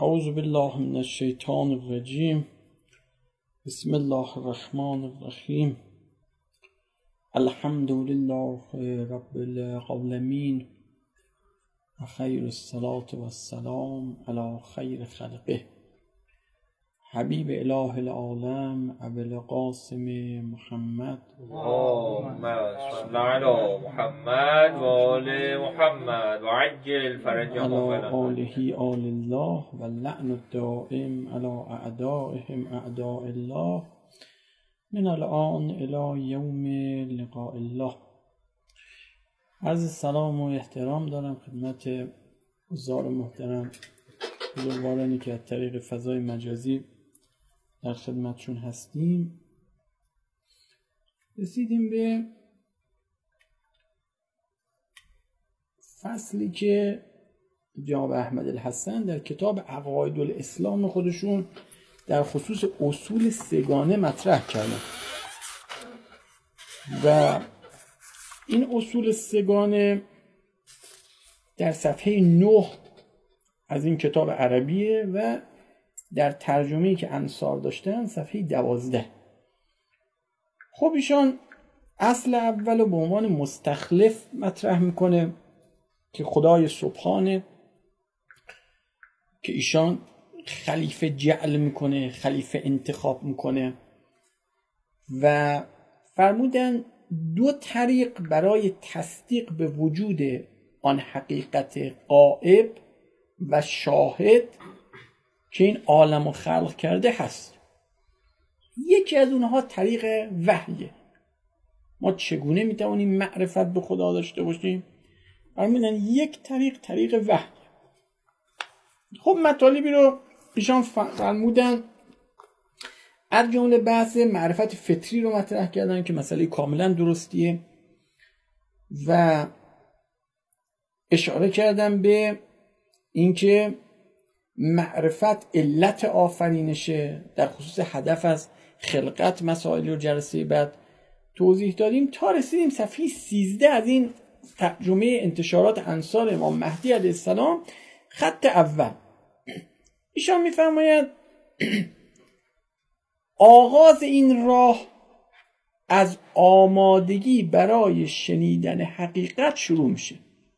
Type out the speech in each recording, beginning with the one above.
اعوذ بالله من الشیطان الرجیم. بسم الله الرحمن الرحیم. الحمد لله رب العالمین و خیر الصلاة و السلام علی خیر خلقه حبیب اله العالم ابوالقاسم محمد اللهم صل علی محمد و آل محمد و عجل فرجهم علی آله آل الله و لعن الدائم علی اعدائهم اعداء الله من الان الی یوم لقاء الله. عرض سلام و احترام دارم خدمت حضار محترم، بزرگوارانی که از طریق فضای مجازی در خدمتشون هستیم. رسیدیم به فصلی که جناب احمد الحسن در کتاب عقاید الاسلام خودشون در خصوص اصول سگانه مطرح کردن و این اصول سگانه در صفحه 9 از این کتاب عربیه و در ترجمه‌ای که انصار داشتن صفحه 12. خب ایشان اصل اول رو به عنوان مستخلف مطرح میکنه که خدای سبحانه که ایشان خلیفه جعل میکنه، خلیفه انتخاب میکنه و فرمودن دو طریق برای تصدیق به وجود آن حقیقت غائب و شاهد که این عالم رو خلق کرده هست. یکی از اونها طریق وحیه. ما چگونه میتونیم معرفت به خدا داشته باشیم؟ فرمودن یک طریق وحی. خب مطالبی رو ایشان فرمودن، از جمله بحث معرفت فطری رو مطرح کردن که مسئله کاملا درستیه و اشاره کردن به اینکه معرفت علت آفرینشه. در خصوص هدف از خلقت مسائل رو جلسه بعد توضیح دادیم تا رسیدیم صفحه 13 از این ترجمه انتشارات انصار امام مهدی علیه السلام، خط اول. ایشان میفرماید آغاز این راه از آمادگی برای شنیدن حقیقت شروع میشه.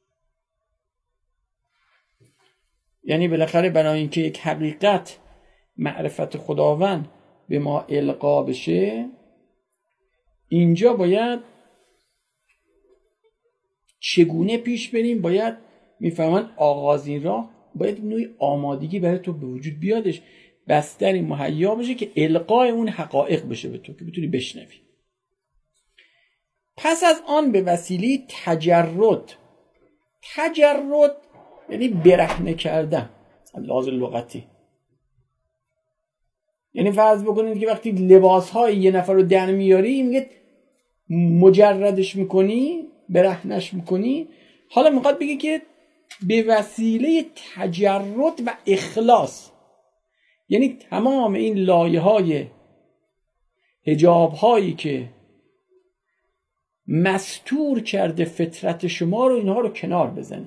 یعنی بالاخره برای اینکه یک حقیقت معرفت خداوند به ما القا بشه، اینجا باید چگونه پیش بریم؟ باید میفهمن آغاز این راه باید نوعی آمادگی برای تو به وجود بیادش، بستری مهیا بشه که القای اون حقایق بشه به تو که بتونی بشنوی. پس از آن به وسیله تجرد یعنی برهنه کردن لحاظ لغتی. یعنی فرض بکنید که وقتی لباسهای یه نفر رو در میاری میگه مجردش میکنی، برهنش میکنی. حالا میخواد بگه که به وسیله تجرد و اخلاص، یعنی تمام این لایه‌های حجاب‌هایی که مستور کرده فطرت شما رو، اینها رو کنار بزنید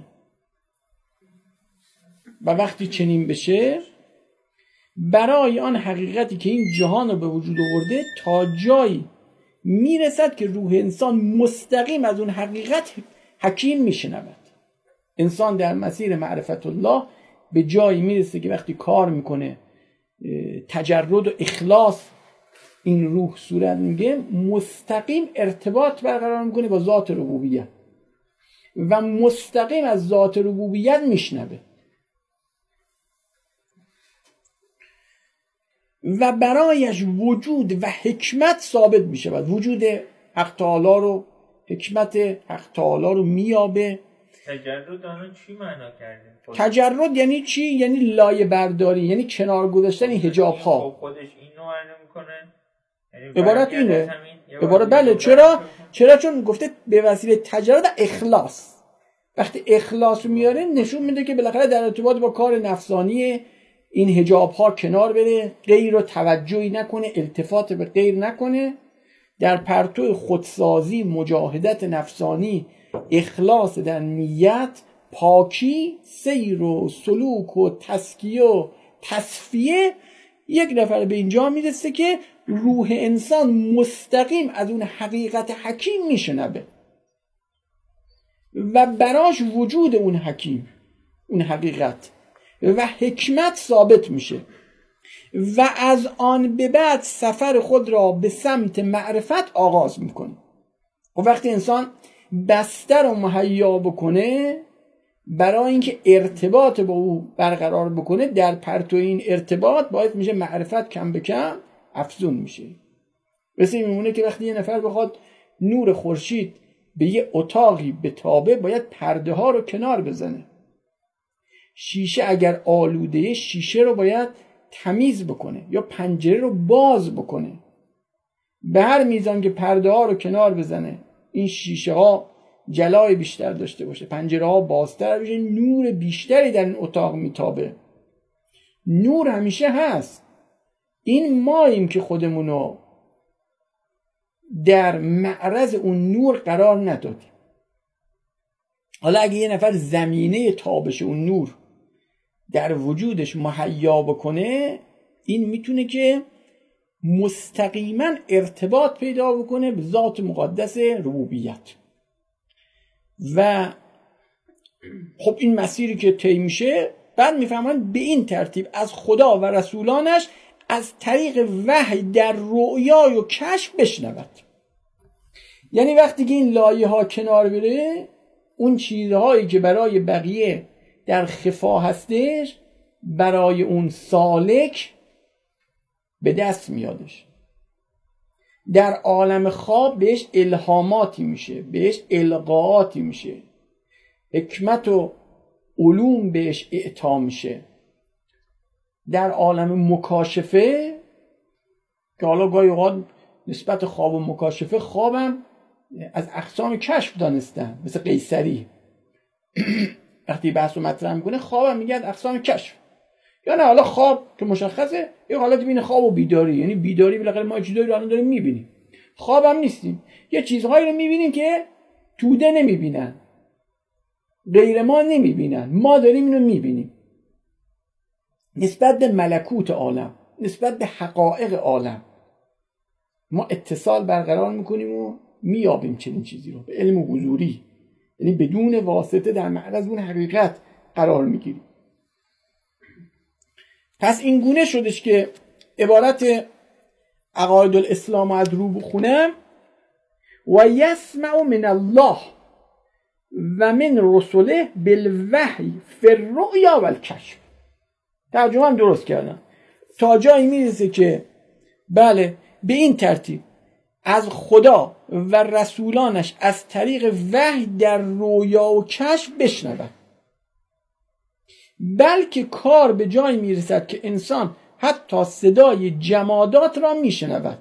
و وقتی چنین بشه برای آن حقیقتی که این جهان رو به وجود آورده تا جایی میرسد که روح انسان مستقیم از اون حقیقت حکیم میشنود. انسان در مسیر معرفت الله به جایی میرسه که وقتی کار میکنه تجرد و اخلاص این روح صورت میگه، مستقیم ارتباط برقرار میکنه با ذات ربوبیت و مستقیم از ذات ربوبیت میشنوه و برایش وجود و حکمت ثابت میشه و وجود حق تعالی رو، حکمت حق تعالی رو میابه. تجرد آنها چی معنا کردیم؟ تجرد یعنی چی؟ یعنی لایه برداری، یعنی کنار گذاشتن این حجاب ها. خودش اینو معنی میکنه؟ عبارت اینه. عبارت بله. چرا؟ چون گفته به وسیله تجرد اخلاص. وقتی اخلاص رو میاره نشون میده که بالاخره در ارتباط با کار نفسانی این حجاب ها کنار بره، غیر رو توجهی نکنه، التفات به غیر نکنه، در پرتو خودسازی، مجاهدت نفسانی، اخلاص در نیت، پاکی، سیر و سلوک و تزکیه و تصفیه یک نفر به اینجا میرسه که روح انسان مستقیم از اون حقیقت حکیم میشنوه و براش وجود اون حکیم، اون حقیقت و حکمت ثابت میشه و از آن به بعد سفر خود را به سمت معرفت آغاز میکنه. و وقتی انسان بستر رو مهیا بکنه برای اینکه ارتباط با او برقرار بکنه، در پرتو این ارتباط باعث میشه معرفت کم به کم افزون میشه. مثل این میمونه که وقتی یه نفر بخواد نور خورشید به یه اتاقی بتابه باید پرده ها رو کنار بزنه. شیشه اگر آلوده، شیشه رو باید تمیز بکنه یا پنجره رو باز بکنه. به هر میزان که پرده ها رو کنار بزنه، این شیشه ها جلای بیشتر داشته باشه، پنجره ها بازتر بشه، نور بیشتری در این اتاق میتابه. نور همیشه هست، این ماییم که خودمونو در معرض اون نور قرار ندادیم. حالا اگه یه نفر زمینه تابش اون نور در وجودش مهیا بکنه، این میتونه که مستقیما ارتباط پیدا بکنه به ذات مقدس ربوبیت. و خب این مسیری که طی میشه، بعد میفهمن به این ترتیب از خدا و رسولانش از طریق وحی در رؤیا و کشف بشنود. یعنی وقتی که این لایه ها کنار بره، اون چیزهایی که برای بقیه در خفا هستش برای اون سالک به دست میادش. در عالم خواب بهش الهاماتی میشه، بهش القاعاتی میشه، حکمت و علوم بهش اعطا میشه. در عالم مکاشفه که حالا گاهی اوقات نسبت خواب و مکاشفه، خوابم از اقسام کشف دانستن، مثل قیصری وقتی بحث رو مطرح میکنه خوابم میگه از اقسام کشف. یا نه حالا خواب که مشخصه یه حالت بین خواب و بیداری، یعنی بیداری بالاخره ما چیزایی رو الان داریم میبینیم، خوابم نیستیم، یه چیزهایی رو میبینیم که توده نمیبینن، غیر ما نمیبینن، ما داریم اینو میبینیم. نسبت به ملکوت عالم، نسبت به حقایق عالم ما اتصال برقرار میکنیم و میابیم چنین چیزی رو به علم حضوری، یعنی بدون واسطه در معرض اون حقیقت قرار میگیریم. پس این گونه شدش که عبارت عقاید الاسلام از رو بخونم: و یسمع من الله و من رسله بالوحی فی الرؤیا والکشف. ترجمه هم درست کردم، تا جایی میرسه که بله به این ترتیب از خدا و رسولانش از طریق وحی در رویا و کشف بشنود، بلکه کار به جای میرسد که انسان حتی صدای جمادات را میشنود.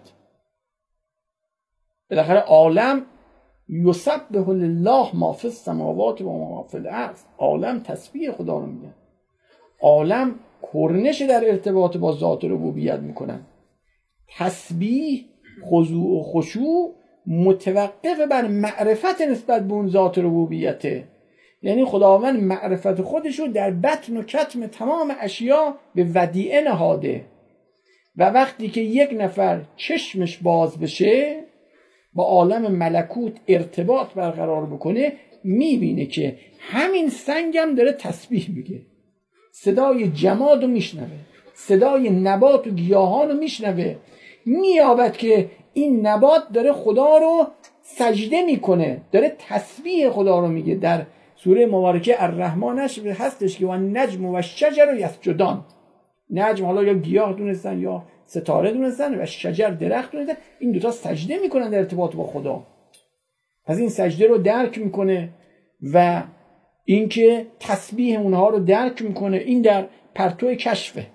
بالاخره عالم یسبح لله ما فی السماوات و ما فی الارض، عالم تسبیح خدا رو میگن، عالم کرنش در ارتباط با ذات ربوبیت میکنن. تسبیح، خضوع و خشوع متوقف بر معرفت نسبت به اون ذات ربوبیته. یعنی خداوند معرفت خودش رو در بطن و کتم تمام اشیا به ودیعه نهاده و وقتی که یک نفر چشمش باز بشه با عالم ملکوت ارتباط برقرار بکنه، میبینه که همین سنگم داره تسبیح میگه، صدای جماد رو میشنوه، صدای نبات و گیاهان رو میشنوه، میابد که این نبات داره خدا رو سجده میکنه، داره تسبیح خدا رو میگه. در سوره مبارکه الرحمنش هستش که و نجم و شجر یسجدان. نجم حالا یا گیاه دونستن یا ستاره دونستن و شجر درخت دونستن، این دوتا سجده میکنن در ارتباط با خدا. پس این سجده رو درک میکنه و اینکه تسبیح اونها رو درک میکنه. این در پرتو کشفه.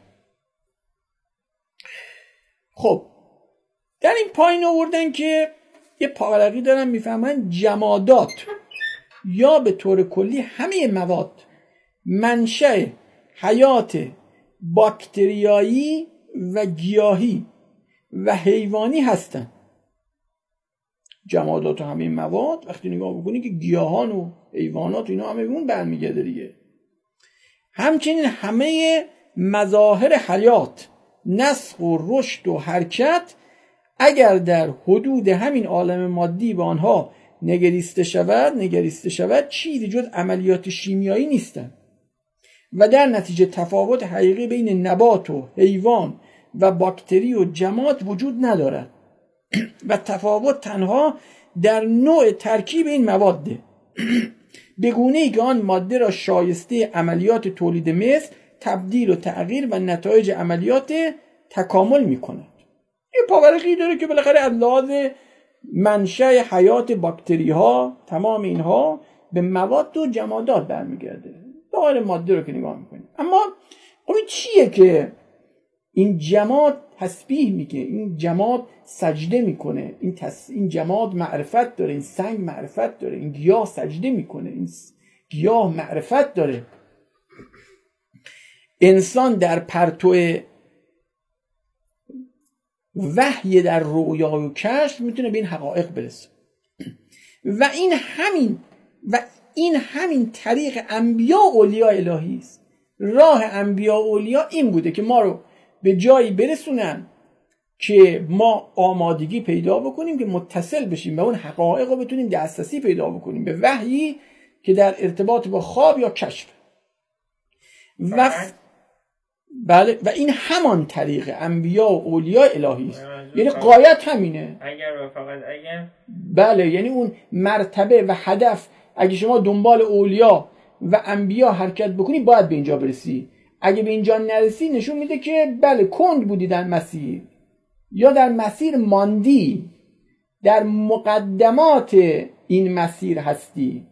خب در این پایین آوردن که یه پاورقی دارن میفهمن جمادات یا به طور کلی همه مواد منشأ حیات باکتریایی و گیاهی و حیوانی هستن. جمادات و همه مواد وقتی نگاه بکنی که گیاهان و حیوانات و اینا همه اون برمیگرده دیگه. همچنین همه مظاهر حیات، نسخ و رشد و حرکت اگر در حدود همین عالم مادی به آنها نگریسته شود چیزی جز عملیات شیمیایی نیستند و در نتیجه تفاوت حقیقی بین نبات و حیوان و باکتری و جماد وجود ندارد و تفاوت تنها در نوع ترکیب این مواده به گونه‌ای که آن ماده را شایسته عملیات تولید مثل، تبدیل و تغییر و نتایج عملیات تکامل می‌کند. این پاورقی داره که بالاخره از لحاظ منشأ حیات باکتری ها تمام اینها به مواد و جمادات برمیگرده. دائره ماده رو که نگاه میکنیم. اما این چیه که این جماد تسبیح میگه، این جماد سجده میکنه، این جماد معرفت داره، این سنگ معرفت داره، این گیاه سجده میکنه، این گیاه معرفت داره. انسان در پرتو وحی در رویا و کشف میتونه به این حقایق برسه و این همین طریق انبیاء و اولیاء الهی است. راه انبیاء و اولیاء این بوده که ما رو به جایی برسونن که ما آمادگی پیدا بکنیم که متصل بشیم به اون حقایق رو بتونیم دسترسی پیدا بکنیم به وحی که در ارتباط با خواب یا کشف بله، و این همان طریق انبیاء و اولیاء الهی است. یعنی غایت همینه. بله، یعنی اون مرتبه و هدف. اگه شما دنبال اولیاء و انبیاء حرکت بکنی باید به اینجا برسی. اگه به اینجا نرسی نشون میده که بله کند بودی در مسیر یا در مسیر ماندی، در مقدمات این مسیر هستی.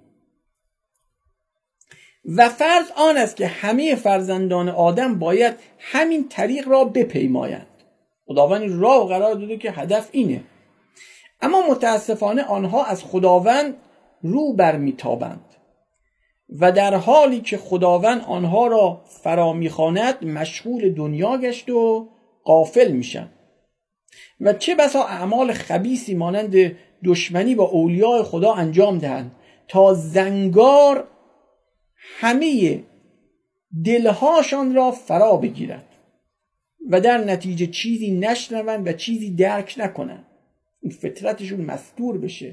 و فرض آن است که همه فرزندان آدم باید همین طریق را بپیمایند. خداوند راه قرار داده که هدف اینه، اما متاسفانه آنها از خداوند رو برمیتابند و در حالی که خداوند آنها را فرا میخواند مشغول دنیا گشت و غافل میشن و چه بسا اعمال خبیثی مانند دشمنی با اولیاء خدا انجام دهند تا زنگار همه دلهاشان را فرا بگیرد و در نتیجه چیزی نشنوند و چیزی درک نکنند، این فطرتشون مستور بشه.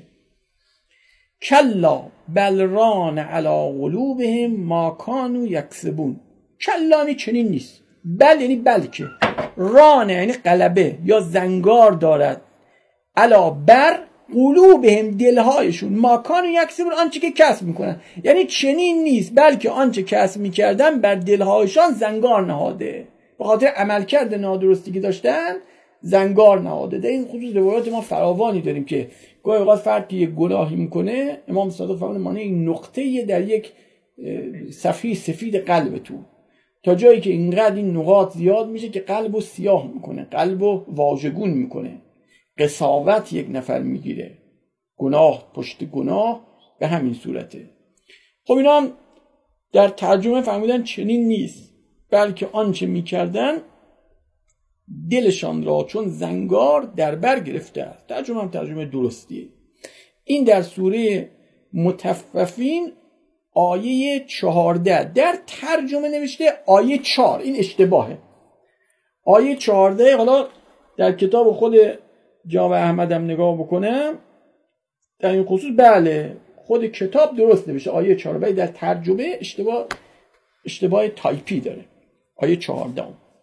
کلا بل ران علی قلوبهم ما کانوا یکسبون. کلا چنین نیست، بل یعنی بلکه، ران یعنی غلبه یا زنگار دارد، علا بر قلوبهم دلهایشون، ما کانوا یکسبون آنچه که کسب میکنن. یعنی چنین نیست بلکه آنچه کسب میکردن بر دلهایشان زنگار نهاده، به خاطر عملکرد نادرستی که داشتن زنگار نهاده. در این خصوص روایات ما فراوانی داریم که گاهی اوقات فرد که یک گناهی میکنه، امام صادق فرمود مانع این نقطه در یک صفحه سفید قلب تو، تا جایی که اینقدر این نقاط زیاد میشه که قلبو سیاه میکنه، قلبو واژگون میکنه، قساوت یک نفر میگیره، گناه پشت گناه به همین صورته. خب اینا هم در ترجمه فهمیدن چنین نیست بلکه آنچه میکردن دلشان را چون زنگار در بر گرفته است. ترجمه هم ترجمه درستیه. این در سوره مطففین آیه 14. در ترجمه نوشته آیه 4، این اشتباهه. آیه 14 حالا در کتاب خود جامع احمدم نگاه بکنم در این خصوص بله خود کتاب درست نوشته آیه 4، ولی در ترجمه اشتباه تایپی داره. آیه 14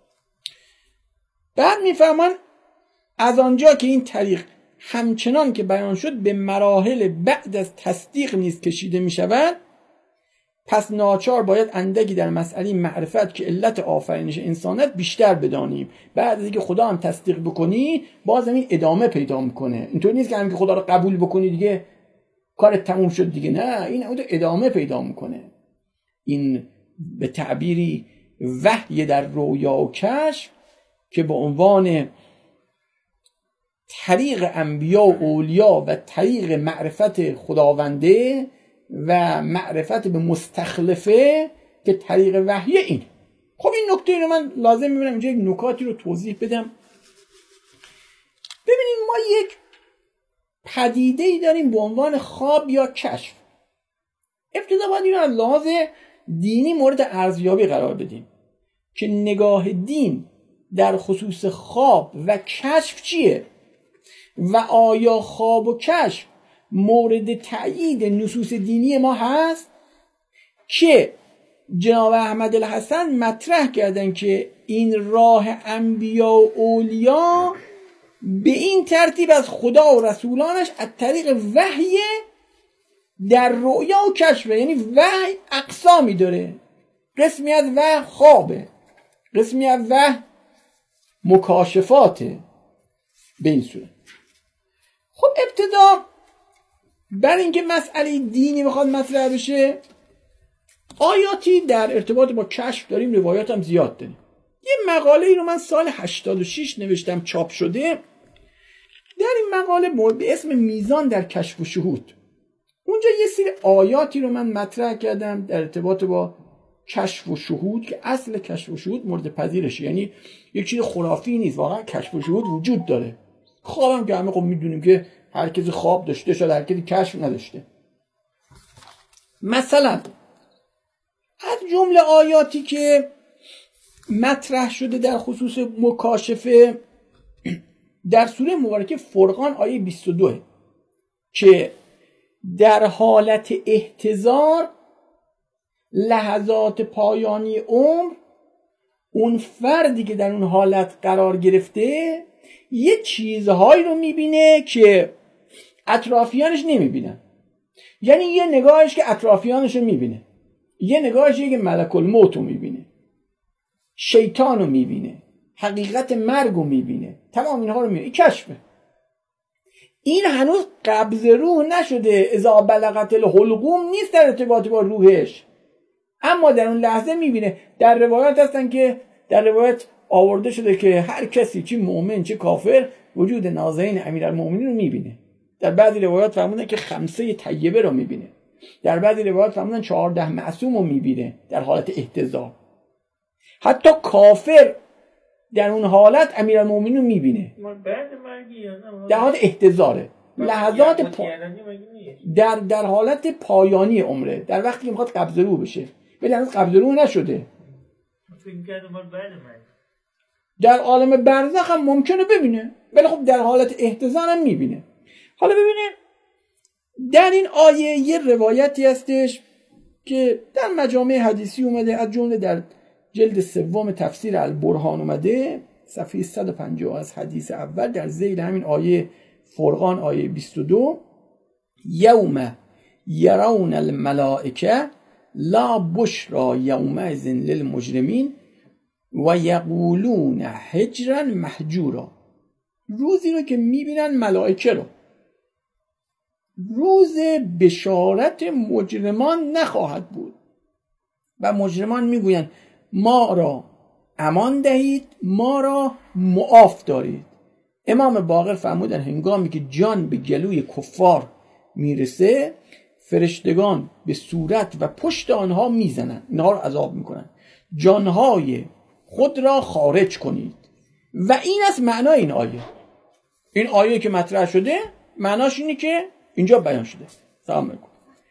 بعد میفهمن از آنجا که این طریق همچنان که بیان شد به مراحل بعد از تصدیق نیز کشیده می شود، پس ناچار باید اندکی در مسئله معرفت که علت آفرینش انسانت بیشتر بدانیم. بعد از اینکه خدا هم تصدیق بکنی باز این ادامه پیدا میکنه. اینطور نیست که هم که خدا رو قبول بکنی دیگه کارت تموم شد دیگه، نه، این ادامه پیدا میکنه. این به تعبیری وحی در رویا و کشف که به عنوان طریق انبیا و اولیا و طریق معرفت خداونده و معرفت به مستخلفه که طریق وحی این. خب این نکته رو من لازم میبینم اینجا یک نکاتی رو توضیح بدم. ببینید ما یک پدیده‌ای داریم به عنوان خواب یا کشف. ابتدا باید این رو از لحاظ دینی مورد ارزیابی قرار بدیم. که نگاه دین در خصوص خواب و کشف چیه و آیا خواب و کشف مورد تأیید نصوص دینی ما هست، که جناب احمد الحسن مطرح کردن که این راه انبیا و اولیا به این ترتیب از خدا و رسولانش از طریق وحی در رؤیا و کشفه. یعنی وحی اقسامی داره، قسمی از وحی خوابه، قسمی از وحی مکاشفاته. به این صورت خب ابتدا بر اینکه مسئله دینی بخواد مطرح بشه، آیاتی در ارتباط با کشف داریم، روایات هم زیاد داریم. یه مقاله ای رو من سال 86 نوشتم، چاپ شده. در این مقاله به اسم میزان در کشف و شهود، اونجا یه سری آیاتی رو من مطرح کردم در ارتباط با کشف و شهود که اصل کشف و شهود مورد پذیرشه، یعنی یک چیز خرافی نیست، واقعا کشف و شهود وجود داره. خوابم که همه خب میدونیم که هر کسی خواب داشته، شاید هر کسی کشف نداشته. مثلا از جمله آیاتی که مطرح شده در خصوص مکاشفه در سوره مبارکه فرقان آیه 22 که در حالت احتضار لحظات پایانی عمر اون فردی که در اون حالت قرار گرفته یه چیزهایی رو میبینه که اطرافیانش نمیبینن. یعنی یه نگاهش که اطرافیانش رو میبینه، یه نگاهش که ملک الموت رو میبینه، شیطان رو میبینه، حقیقت مرگ رو میبینه، تمام اینها رو میبینه. این کشفه. این هنوز قبض روح نشده، اذا بلغت الحلقوم نیست در ارتباط با روحش، اما در اون لحظه میبینه. در روایات هستن که در روایت آورده شده که هر کسی چه مؤمن چه کافر وجود نازنین امیرالمؤمنین رو میبینه. در بعضی روایات فرمودن که 5 طیبه رو میبینه، در بعضی روایات فرمودن 14 معصوم رو میبینه در حالت احتضار. حتی کافر در اون حالت امیرالمؤمنین رو میبینه در حالت احتضاره، لحظات در حالت پایانی عمره، در وقتی که میخواد قبض روح بشه، ولی هنوز قبض روح نشده. در عالم برزخ هم ممکنه ببینه، ولی خب در حالت احتضار هم میبینه. حالا ببینید در این آیه یه روایتی هستش که در مجامع حدیثی اومده، از جمله در جلد 3 تفسیر البرهان اومده، صفحه 150 از حدیث اول در ذیل همین آیه فرقان آیه 22: یوم یرون الملائکه لا بشرا یومئذ للمجرمین و یقولون حجرا محجورا. روزی رو که میبینن ملائکه رو، روز بشارت مجرمان نخواهد بود و مجرمان میگویند ما را امان دهید، ما را معاف دارید. امام باقر فرمودن هنگامی که جان به گلوی کفار میرسه، فرشتگان به صورت و پشت آنها میزنن، اینها رو عذاب میکنن. جانهای خود را خارج کنید. و این از معنای این آیه. این آیه که مطرح شده معناش اینه که اینجا بیان شده. سلام علیکم.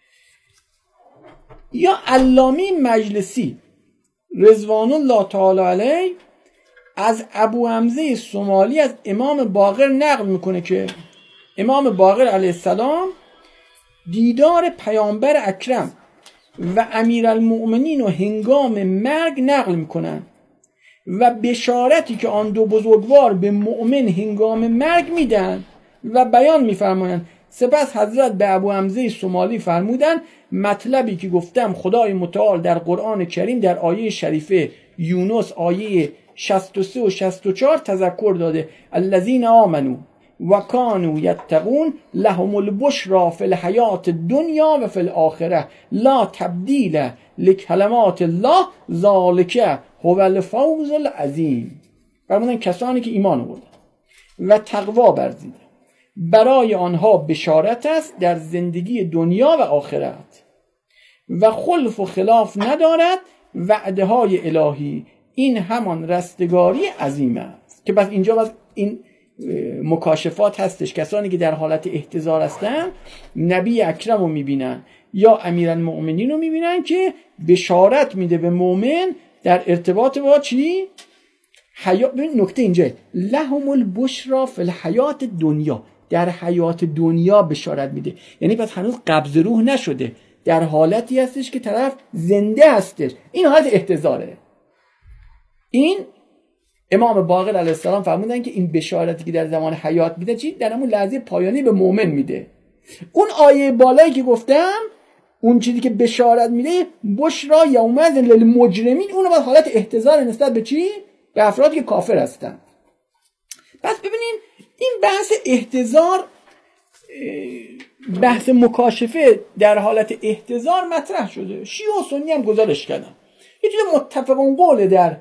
یا علامی مجلسی رضوان الله تعالی علیه از ابو حمزه سومالی از امام باقر نقل میکنه که امام باقر علیه السلام دیدار پیامبر اکرم و امیرالمؤمنین و هنگام مرگ نقل میکنن و بشارتی که آن دو بزرگوار به مؤمن هنگام مرگ میدن و بیان میفرمایند. سپس حضرت به ابو حمزه سومالی فرمودن مطلبی که گفتم خدای متعال در قرآن کریم در آیه شریفه یونس آیه 63 و 64 تذکر داده: الذین آمنوا و کانوا یتقون لهم البشرا فی الحیات الدنیا و فی الاخره لا تبدیل لکلمات الله ذالک هو الفوز العظیم. فرمودن کسانی که ایمان آوردند و تقوا ورزیدند برای آنها بشارت است در زندگی دنیا و آخرت و خلف و خلاف ندارد وعده های الهی، این همان رستگاری عظیم است. که بس اینجا بس این مکاشفات هستش، کسانی که در حالت احتضار هستن نبی اکرم رو میبینن یا امیرالمؤمنین رو میبینن که بشارت میده به مؤمن در ارتباط با چی؟ ببین نکته اینجا لهم البشرا فی الحیات دنیا، در حیات دنیا بشارت میده. یعنی پس هنوز قبض روح نشده، در حالتی هستش که طرف زنده هستش. این حالت احتضاره. این امام باقر علیه السلام فرمودن که این بشارتی که در زمان حیات میده چی؟ در همون لحظه پایانی به مؤمن میده. اون آیه بالایی که گفتم، اون چیزی که بشارت میده بشرا یومئذ للمجرمین، اون باید حالت احتضار نسبت به چی؟ به افرادی که کافر هستن. پس ببینین این بحث احتضار، بحث مکاشفه در حالت احتضار مطرح شده. شیعه و سنی هم گزارش کردن. یه چیز متفقون قوله در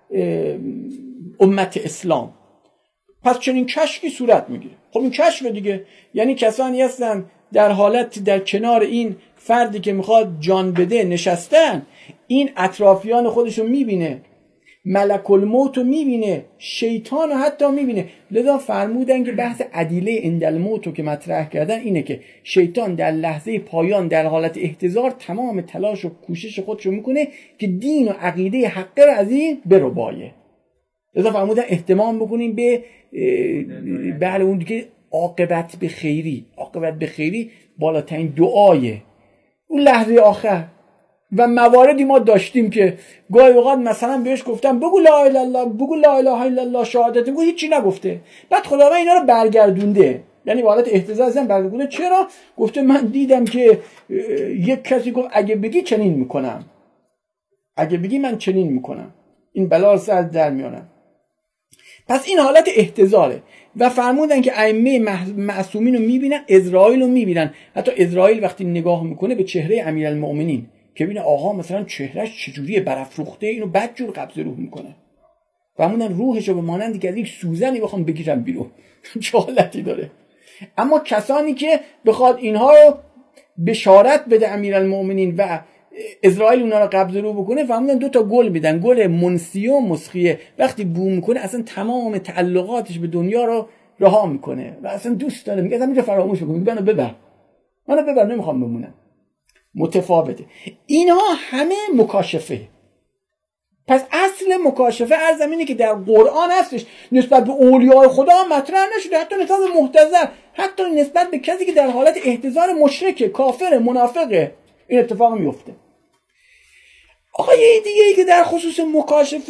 امت اسلام. پس چنین کشفی صورت میگیره. خب این کشف دیگه، یعنی کسانی هستن در حالت در کنار این فردی که میخواد جان بده نشستن، این اطرافیان خودشو میبینه، ملک الموت رو میبینه، شیطان رو حتی میبینه. لذا فرمودن که بحث عدیله عند الموت رو که مطرح کردن اینه که شیطان در لحظه پایان در حالت احتضار تمام تلاش و کوشش خودشو میکنه که دین و عقیده حقه رو از این بربایه. لذا فرمودن اهتمام بکنیم به بله اون دیگه عاقبت به خیری. عاقبت به خیری بالاترین دعایه اون لحظه آخر. و مواردی ما داشتیم که گاهی اوقات مثلا بهش گفتم بگو لا اله الا الله، بگو لا اله الا الله، شهادت بگو، هیچی نگفته. بعد خداوند اینا رو برگردونده، یعنی به حالت اهتزاز هم برگردونده. چرا؟ گفته من دیدم که یک کسی گفت اگه بگی چنین میکنم، اگه بگی من چنین میکنم، این بلا سر در میانم. پس این حالت احتضاره. و فرمودن که ائمه معصومین رو میبینن، اسرائیل رو میبینن. حتی اسرائیل وقتی نگاه میکنه به چهره امیرالمؤمنین که ببینه آقا مثلا چهرهش چجوریه، برافروخته، اینو بدجور قبض روح میکنه. فرمودن روحش رو به مانند که از یک سوزنی بخوام بگیرم بیرون. چه حالتی داره. اما کسانی که بخواد اینها رو بشارت بده امیرالمؤمنین و اسرائیل اونا رو قبض روح بکنه، فرمودن دو تا گل میدن، گل منسیه و مسخیه. وقتی بو میکنه اصلا تمام تعلقاتش به دنیا رو رها میکنه و اصلا دوست داره، میگه اصلا میگه فراموش بکن، منو ببر نمیخوام بمونم. متفاوته. اینها همه مکاشفه. پس اصل مکاشفه ارزم اینه که در قرآن هستش، نسبت به اولیاء خدا مطرح نشده، حتی نسبت به محتضر، حتی نسبت به کسی که در حالت احتضار مشرکه، کافر، منافقه، این اتفاق میفته. آیه دیگه ای که در خصوص مکاشفه،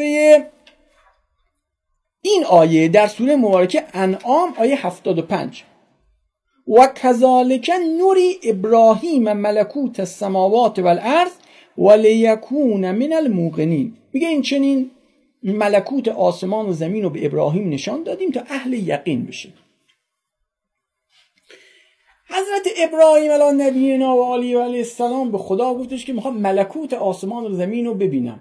این آیه در سوره مبارکه انعام آیه 75 و کذالک نوری ابراهیم ملکوت السماوات والارض ولیکون من الموقنین. میگه این چنین ملکوت آسمان و زمین رو به ابراهیم نشان دادیم تا اهل یقین بشه. حضرت ابراهیم علی نبینا و علیه السلام به خدا گفتش که میخوام ملکوت آسمان و زمین رو ببینم.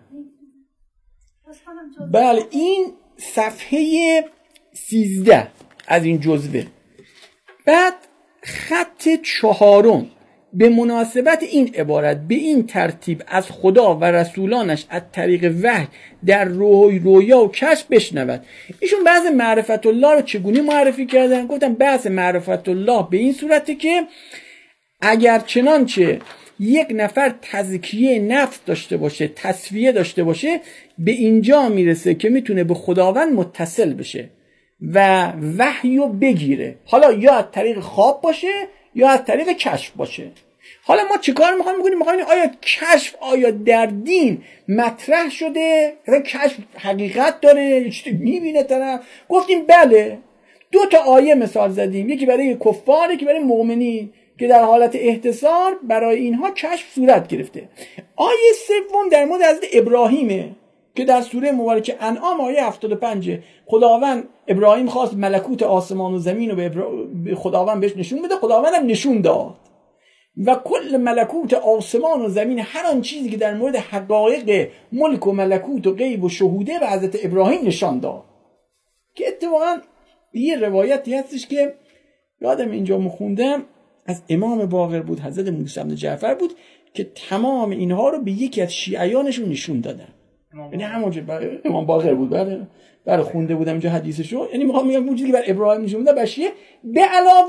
بله، این صفحه 13 از این جزوه. بعد خط 4 به مناسبت این عبارت به این ترتیب از خدا و رسولانش از طریق وحی در رویا و کشف بشنود. ایشون بعض معرفت الله رو چگونه معرفی کردن؟ گفتم بعض معرفت الله به این صورته که اگر چنانچه یک نفر تزکیه نفس داشته باشه، تصفیه داشته باشه، به اینجا میرسه که میتونه به خداوند متصل بشه و وحی رو بگیره. حالا یا از طریق خواب باشه یا از طریق کشف باشه. حالا ما چیکار میخوایم بکنیم؟ میخوایم آیا کشف آیا در دین مطرح شده؟ کشف حقیقت داره؟ چیزی میبینه طرف؟ گفتیم بله. 2 تا آیه مثال زدیم، یکی برای کفار، یکی برای مؤمنین که در حالت احتضار برای اینها کشف صورت گرفته. آیه 3 در مورد حضرت ابراهیمه که در سوره مبارکه انعام آیه 75 خداوند ابراهیم خواست ملکوت آسمان و زمین رو به خداوند بهش نشون بده، خداوند هم نشون داد. و کل ملکوت آسمان و زمین، هر آن چیزی که در مورد حقایق ملک و ملکوت و غیب و شهوده به حضرت ابراهیم نشان داد. که اتفاقا یه روایتی هستش که یادم اینجا مخوندم از امام باقر بود، حضرت موسی بن جعفر بود، که تمام اینها رو به یکی از شیعیانشون نشون دادن. یعنی همونجا امام باقر بود، برای خونده بودم اینجا حدیثشو. یعنی میخوام میگم اون چیزی که بر ابراهیم نشون داد به شیعه، به علاوه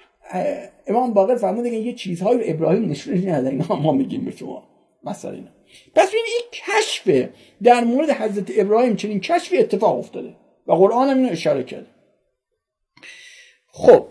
امام باقر فرموده که یه چیزهایی رو ابراهیم نشون نداد. اینا ما میگیم به شما مثلا اینا. پس این کشف در مورد حضرت ابراهیم چنین کشفی اتفاق افتاده و قرآن هم اینو اشاره کرده. خب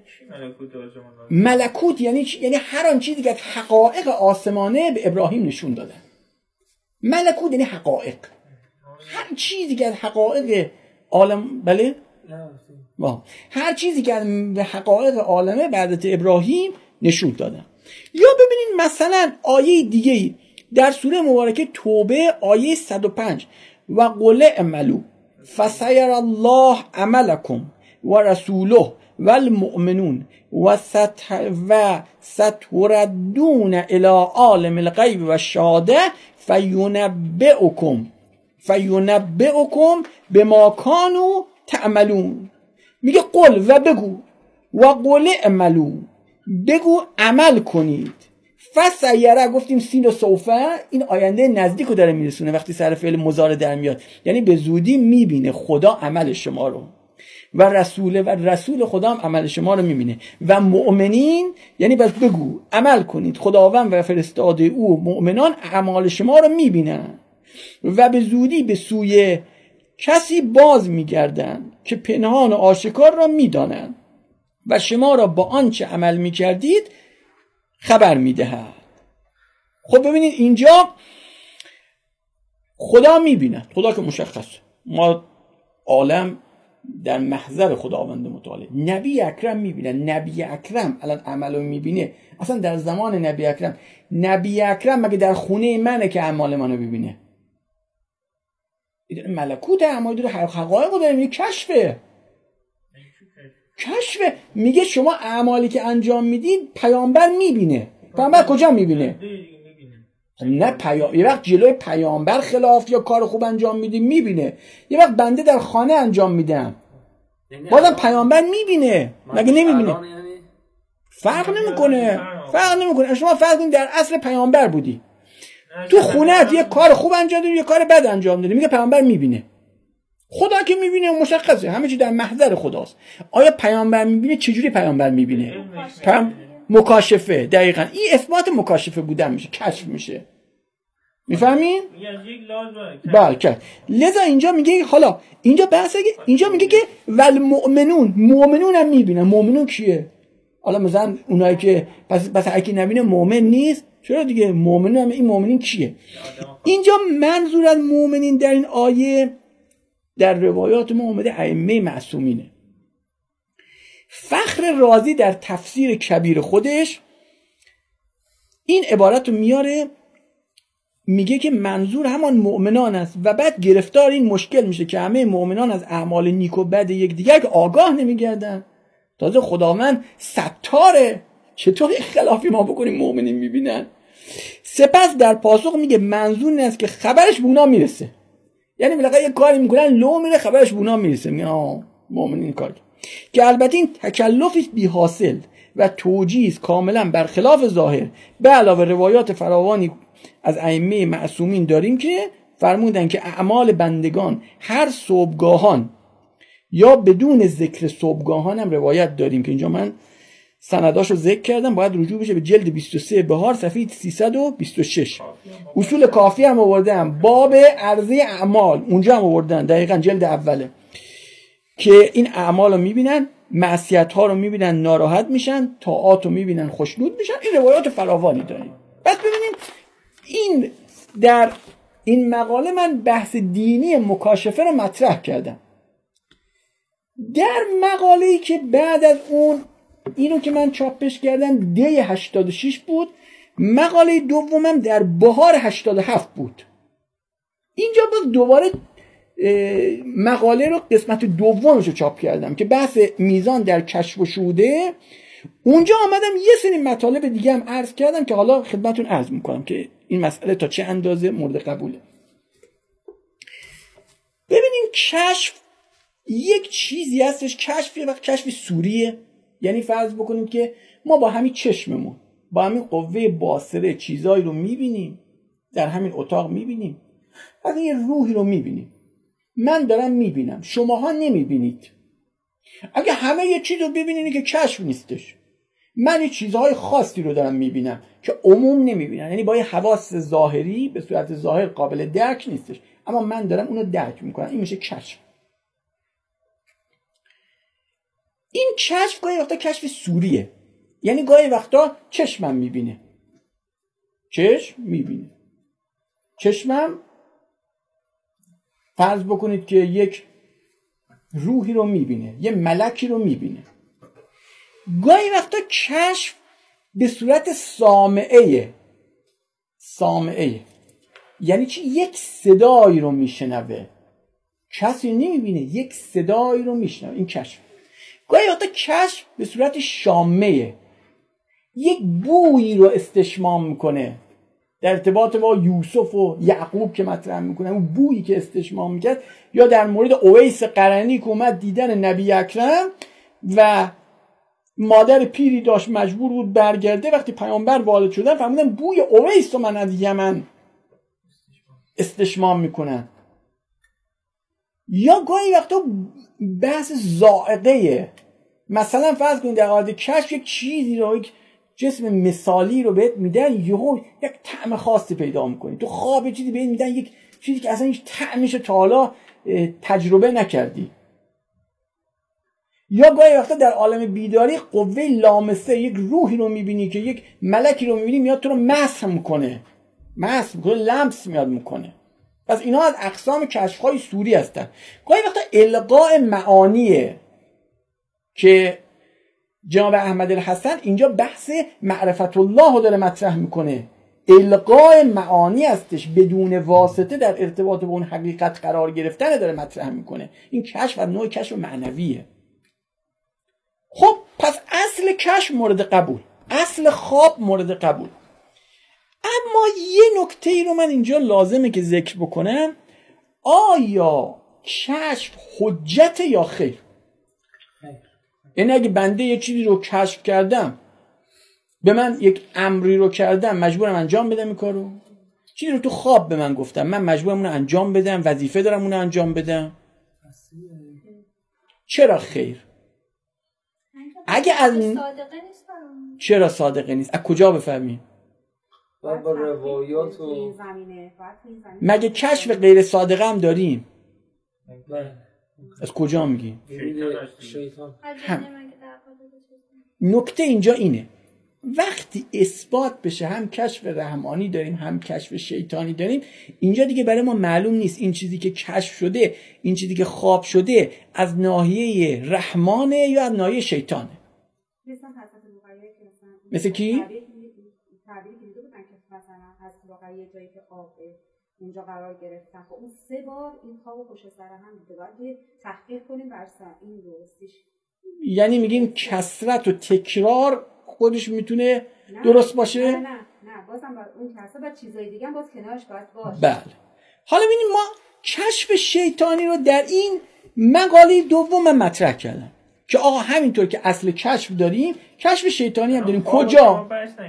ملکوت یعنی چی؟ یعنی هر آن چیزی که از حقایق آسمانه به ابراهیم نشون دادن. ملکوت یعنی حقایق، هر چیزی که از حقایق عالم، بله هر چیزی که به حقایق عالمه به حضرت ابراهیم نشون دادن. یا ببینید مثلا آیه دیگه در سوره مبارکه توبه آیه 105 و قل اعملوا فسیر الله عملکم و رسوله و المؤمنون و ستردون الی عالم الغیب و الشهاده فینبئکم بما کانوا تعملون. میگه قل و بگو و قل اعملوا، بگو عمل کنید. فسیره گفتیم سین و سوفه، این آینده نزدیک رو داره میرسونه وقتی سر فعل مضارع در میاد، یعنی به زودی میبینه خدا عمل شما رو، و رسول خدا هم عمل شما رو میبینه، و مؤمنین یعنی بس بگو عمل کنید، خداوند و فرستاده او مؤمنان اعمال شما رو میبینن و به زودی به سوی کسی باز میگردن که پنهان و آشکار را میدانند و شما را با آنچه عمل میکردید خبر میدهد. خب ببینید اینجا خدا میبینه، خدا که مشخصه، ما عالم در محضر خداوند متعال. نبی اکرم میبینه، نبی اکرم الان عملو میبینه. اصلا در زمان نبی اکرم مگه در خونه منه که اعمال منو ببینه؟ این ملکوت اعمال داره، حقایقو داره، میگه کشفه. میگه شما اعمالی که انجام میدین پیامبر میبینه. پیامبر کجا میبینه؟ نه یه وقت جلوی پیامبر خلاف یا کار خوب انجام میدیم میبینه، یه وقت بنده در خانه انجام میدم بازم پیامبر میبینه، مگه نمیبینه؟ فرق نمیکنه. شما فرض کنید در اصل پیامبر بودی، تو خونه‌ات یه کار خوب انجام دادی یه کار بد انجام دادی، میگه پیامبر میبینه. خدا که میبینه مشخصه، همه چی در محضر خداست. آیا پیامبر میبینه؟ چجوری پیامبر میبینه؟ مکاشفه. دقیقاً این اثبات مکاشفه بودن میشه، کشف میشه. میفهمین؟ بله. لذا اینجا میگه، حالا اینجا بحثه، اینجا میگه که مؤمنون هم میبینن. مؤمنون کیه؟ حالا مثلا اونایی که پس هر کی نبینه مؤمن نیست. چرا دیگه؟ مؤمنون هم، این مؤمنین کیه؟ اینجا منظور از مؤمنین در این آیه در روایات ما اومده ائمه معصومینه. فخر رازی در تفسیر کبیر خودش این عبارت رو میاره، میگه که منظور همان مؤمنان است و بعد گرفتار این مشکل میشه که همه مؤمنان از اعمال نیک و بد یکدیگر که آگاه نمیگردن. تازه خداوند ستاره، چطور خلافی ما بکنیم مؤمنین میبینن؟ سپس در پاسخ میگه منظور این است که خبرش به اونا میرسه، یعنی بالاخره یه کاری میکنن لو میره خبرش به اونا میرسه، میگن مؤمنین کار که البته این تکلفی بی حاصل و توجیه کاملا برخلاف ظاهر. به علاوه روایات فراوانی از ائمه معصومین داریم که فرمودن که اعمال بندگان هر صبحگاهان یا بدون ذکر صبحگاهان هم روایت داریم که اینجا من سنداشو ذکر کردم، باید رجوع بشه به جلد 23 بهار صفحه 326. اصول کافی هم آوردن، باب عرضه اعمال اونجا هم آوردن، دقیقاً جلد اوله، که این اعمال رو میبینن، معصیت ها رو میبینن ناراحت میشن، طاعات رو میبینن خوشنود میشن. این روایات فراوانی داریم. بس ببینیم این در این مقاله من بحث دینی مکاشفه رو مطرح کردم. در مقاله‌ای که بعد از اون اینو که من چاپش کردم دی 86 بود، مقاله دومم در بهار 87 بود. اینجا باز دوباره مقاله رو قسمت دومش رو چاپ کردم که بحث میزان در کشف و شهوده. اونجا آمدم یه سری مطالب دیگه هم عرض کردم که حالا خدمتون عرض میکنم که این مسئله تا چه اندازه مورد قبوله. ببینیم کشف یک چیزی هستش، کشف یه وقت کشف سوریه، یعنی فرض بکنیم که ما با همین چشممون، با همین قوه باصره چیزایی رو میبینیم، در همین اتاق میبینیم، از یه روحی رو میبینیم. من دارم میبینم، شماها نمیبینید. اگه همه یه چیز رو ببینید که کشف نیستش. من یه چیزهای خاصی رو دارم میبینم که عموم نمیبینن، یعنی با یه حواس ظاهری به صورت ظاهر قابل درک نیستش، اما من دارم اونو درک میکنم. این میشه کشف. این کشف گاهی وقتا کشف سوریه، یعنی گاهی وقتا چشمم میبینه، چشم میبینه، چشمم فرض بکنید که یک روحی رو میبینه، یه ملکی رو میبینه. گاهی وقتا کشف به صورت سامعه، یعنی چی؟ یک صدایی رو میشنوه، کسی نمیبینه، یک صدایی رو میشنوه، این کشف. گاهی وقتا کشف به صورت شامه، یک بویی رو استشمام میکنه. در ارتباط با یوسف و یعقوب که مطرح میکنه، اون بویی که استشمام میکرد، یا در مورد اویس قرنی که اومد دیدن نبی اکرم و مادر پیری داشت مجبور بود برگرده، وقتی پیامبر والد شدن فهمیدن بوی اویس رو من از یمن استشمام میکنن. یا گاهی وقتا بحث ذائقه، مثلا فرض کنید در حالت کشف یک چیزی رو، یک جسم مثالی رو بهت میدن، یهو یک طعم خاصی پیدا میکنی. تو خواب چیزی بهت میدن، یک چیزی که اصلا هیچ طعمش تا حالا تجربه نکردی. یا گاهی وقتا در عالم بیداری قوه لامسه، یک روحی رو میبینی که یک ملکی رو میبینی میاد تو رو مسح میکنه، لمس میاد میکنه. پس اینا از اقسام کشف‌های سوری هستن. گاهی وقتا القاء معانیه که جناب احمد الحسن اینجا بحث معرفت الله رو داره مطرح میکنه. القاء معانی هستش، بدون واسطه در ارتباط با اون حقیقت قرار گرفتن داره مطرح میکنه. این کشف از نوع کشف معنویه. خب پس اصل کشف مورد قبول، اصل خواب مورد قبول. اما یه نکته ای رو من اینجا لازمه که ذکر بکنم. آیا کشف حجت یا خیر؟ یعنی اگه بنده یه چیزی رو کشف کردم، به من یک امری رو کردم، مجبورم انجام بدم این کارو؟ چیزی رو تو خواب به من گفتم، من مجبورم اونو انجام بدم، وظیفه دارم اونو انجام بدم؟ چرا خیر؟ اگه از چرا صادقه نیست؟ از کجا بفهمیم؟ با روایات و مگه کشف غیر صادقه هم داریم؟ از کجا میگی؟ شیطان. نکته اینجا اینه، وقتی اثبات بشه هم کشف رحمانی داریم هم کشف شیطانی داریم، اینجا دیگه برای ما معلوم نیست این چیزی که کشف شده، این چیزی که خواب شده از ناحیه رحمانه یا از ناحیه شیطانه. مثل کی؟ تعبیری که دیده بودن که مثلا از واقعی جایی که آب اونجا قرار گرفتن، خب اون 3 بار این خوابو پشت سر هم دیده، باید تحقیق کنیم بر این درستیش. یعنی میگین کثرت و تکرار خودش میتونه درست باشه؟ نه بازم باید اون کثرت و چیزای دیگه هم باز کنارش باید باشه. بله. حالا ببینیم ما کشف شیطانی رو در این مقاله دوم مطرح کردم که آقا همینطور که اصل کشف داریم، کشف شیطانی هم داریم. کجا؟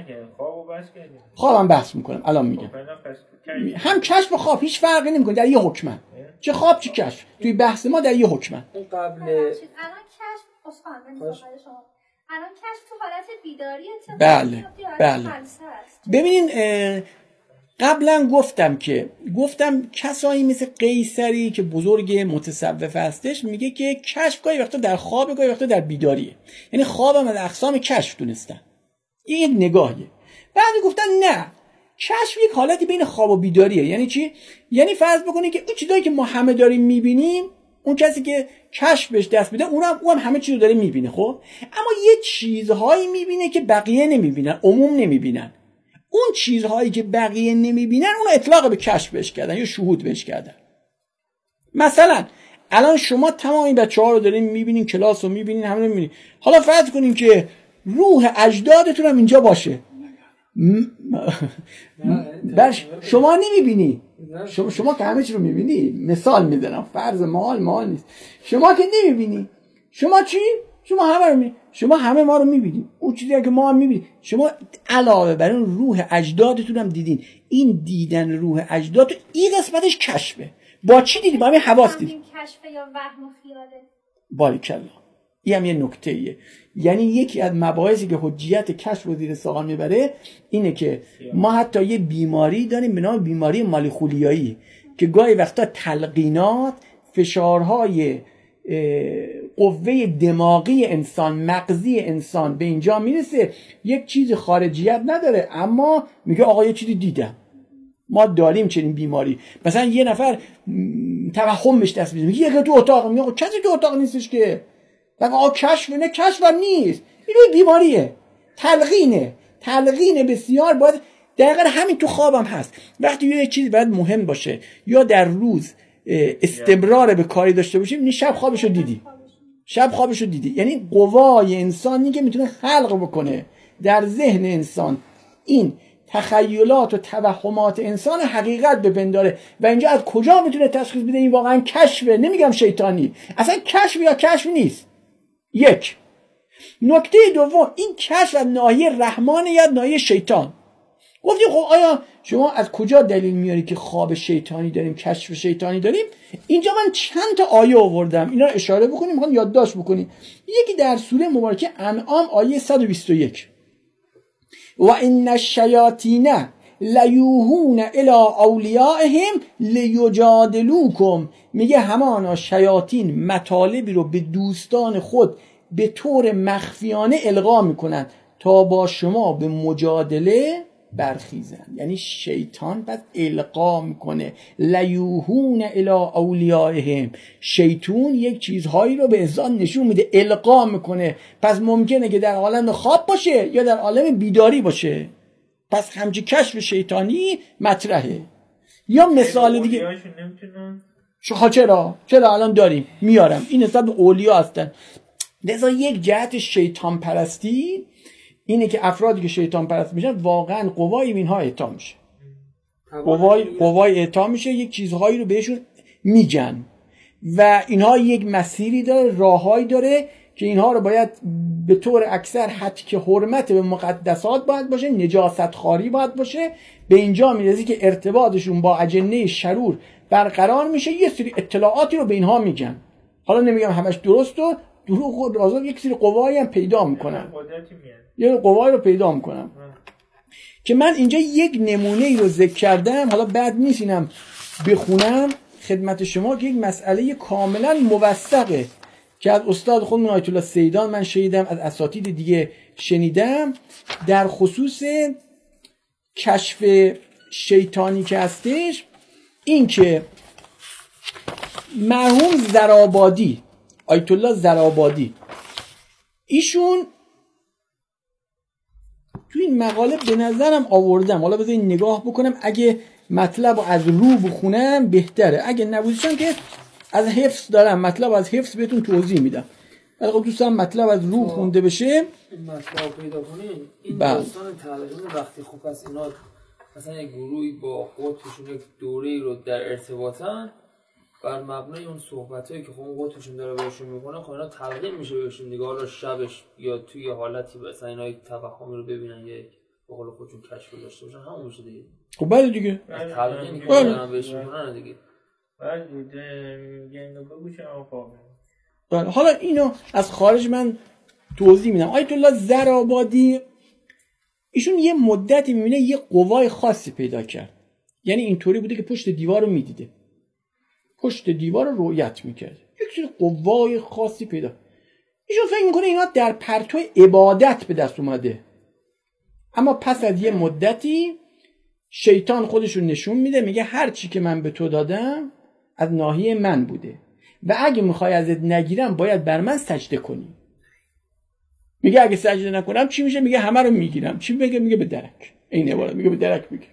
خوابم بحث میکنم الان میگم. هم کشف و خواب هیچ فرقی نمیکنه، در یه حکمن. چه خواب چه کشف توی بحث ما در یه حکمن. الان کشف الان کشف تو حالت بیداری بله. ببینین قبلا گفتم کسایی مثل قیصری که بزرگ متصوف هستش میگه که کشف گاهی وقتا در خواب، گاهی وقتا در بیداریه. یعنی خوابم از اقسام کشف دونستن. این یک نگاهیه. بعضی گفتن نه، کشف یک حالتی بین خواب و بیداریه. یعنی چی؟ یعنی فرض بکنید که اون چیزایی که ما همه داریم میبینیم، اون کسی که کشف بهش دست میده اون هم همه چیزو داره میبینه. خب اما یه چیزهایی میبینه که بقیه نمیبینن، عموم نمیبینن. اون چیزهایی که بقیه نمیبینن اون اطلاق به کشف بهش کردن یا شهود بهش کردن. مثلا الان شما تمام این بچه‌ها رو دارین میبینین، کلاس رو میبینین، همه رو میبینین. حالا فرض کنین که روح اجدادتون هم اینجا باشه. شما نمیبینی. شما که همه چی رو میبینی. مثال میزنم، فرض محال نیست. شما که نمیبینی. شما چی؟ شما همه رو میبینی. شما همه ما رو میبینی. اون چیزی که ما هم میبینی. شما علاوه بر اون روح اجدادتون هم دیدین. این دیدن روح اجداد این قسمتش کشفه. با چی دیدی؟ با همین حواس دیدی. کشفه یا وهم و خیاله؟ باریکلا. این هم یه نکته ایه. یعنی یکی از مباحثی که حجیت کشف رو زیر سوال میبره اینه که ما حتی یه بیماری داریم به نام بیماری مالیخولیایی که گاهی وقتا تلقینات، فشارهای قوه دماغی انسان، مغزی انسان به اینجا میرسه یک چیز خارجیت نداره، اما میگه آقا یه چیزی دیدم. ما داریم چنین بیماری. مثلا یه نفر توهم بهش دست میده، میگه تو اتاق، میگه کسی تو اتاق نیستش که. آقا کشف نه، کشف هم نیست، این بیماریه، تلقینه بسیار. باید دقیقا همین تو خوابم هست. وقتی یه چیزی باید مهم باشه یا در روز استمرار به کاری داشته باشیم، شب خوابشو دیدی. یعنی قوای انسانی که میتونه خلق بکنه در ذهن انسان این تخیلات و توهمات انسان حقیقت بپنداره. و اینجا از کجا میتونه تشخیص بده این واقعا کشفه؟ نمیگم شیطانی، اصلا کشف یا کشف نیست. یک. نکته دوم، این کشف از ناحیه رحمان یا ناحیه شیطان. گفتیم خب آیا شما از کجا دلیل میاری که خواب شیطانی داریم، کشف شیطانی داریم؟ اینجا من چند تا آیه آوردم، اینا رو اشاره بکنیم، میخوام یادداشت بکنیم. یکی در سوره مبارکه انعام آیه 121 و ان الشیاطین لیوحون الی اولیائهم لیجادلوکم، میگه همانا شیاطین مطالبی رو به دوستان خود به طور مخفیانه القا میکنن تا با شما به مجادله برخیزن. یعنی شیطان پس القا میکنه، لیوحون الی اولیائهم، شیطان یک چیزهایی رو به انسان نشون میده، القا میکنه. پس ممکنه که در عالم خواب باشه یا در عالم بیداری باشه، پس همچی کشف شیطانی مطرحه. یا مثال دیگه چرا الان داریم میارم، این نسبت به اولیا هستن. لذا یک جهت شیطان پرستی اینه که افرادی که شیطان پرست میشن واقعا قوای اینها اعطا میشه، قوای اعطا میشه، یک چیزهایی رو بهشون میگن و اینها یک مسیری داره، راههایی داره که اینها رو باید به طور اکثر حتی حرمت به مقدسات باید باشه، نجاست خاری باید باشه. به اینجا میرسی که ارتباطشون با اجنه شرور برقرار میشه، یه سری اطلاعاتی رو به اینها میگن. حالا نمیگم همش درست و دروغ و راز، یک سری قوایی هم پیدا میکنن، یه قوایی رو پیدا میکنم که من اینجا یک نمونه ای رو ذکر کردم. حالا بعد نیست اینم بخونم خدمت شما که یک مسئله کاملا موثقه که از استاد خودمون آیت الله سیدان من شنیدم، از اساتید دیگه شنیدم، در خصوص کشف شیطانی که هستش. این که مرحوم زرابادی، آیت الله زرابادی، ایشون تو این مقاله به نظرم آوردم، حالا بذارین نگاه بکنم، اگه مطلب از رو بخونم بهتره، اگه نبودشم که از حفظ دارم، مطلب از حفظ بهتون توضیح میدم. ولی خب دوستان مطلب از رو خونده بشه. این مطلب پیدا کنین، این داستان تلقین وقتی خوب پس اینا مثلا یک گروهی با خودشون یک دوره‌ای رو در ارتباطن، بر مبنای اون صحبتایی که خب خودشون داره بهشون میکنه، خب اینا تلقین میشه بهشون دیگه. حالا شبش یا توی حالتی مثلا اینا یک توهمی رو ببینن، یک به قول خودشون کشف داشته باشن، همون میشه دیگه. خب بله دیگه تلقین که دارن بهشون میکنن دیگه. بله حالا اینو از خارج من توضیح میدم. آیت الله زرابادی ایشون یه مدتی میبینه یه قوای خاصی پیدا کرد، یعنی اینطوری بوده که پشت دیوار رو میدیده، پشت دیوار رو رؤیت میکرد، یک سری قوای خاصی پیدا. ایشون فکر میکنه اینا در پرتو عبادت به دست اومده، اما پس از یه مدتی شیطان خودشو نشون میده، میگه هر چی که من به تو دادم از ناحیه من بوده و اگه میخوای ازت نگیرم باید بر من سجده کنی. میگه اگه سجده نکنم چی میشه؟ میگه همه رو میگیرم. چی میگه؟ به درک. این عبارت میگه به درک میگه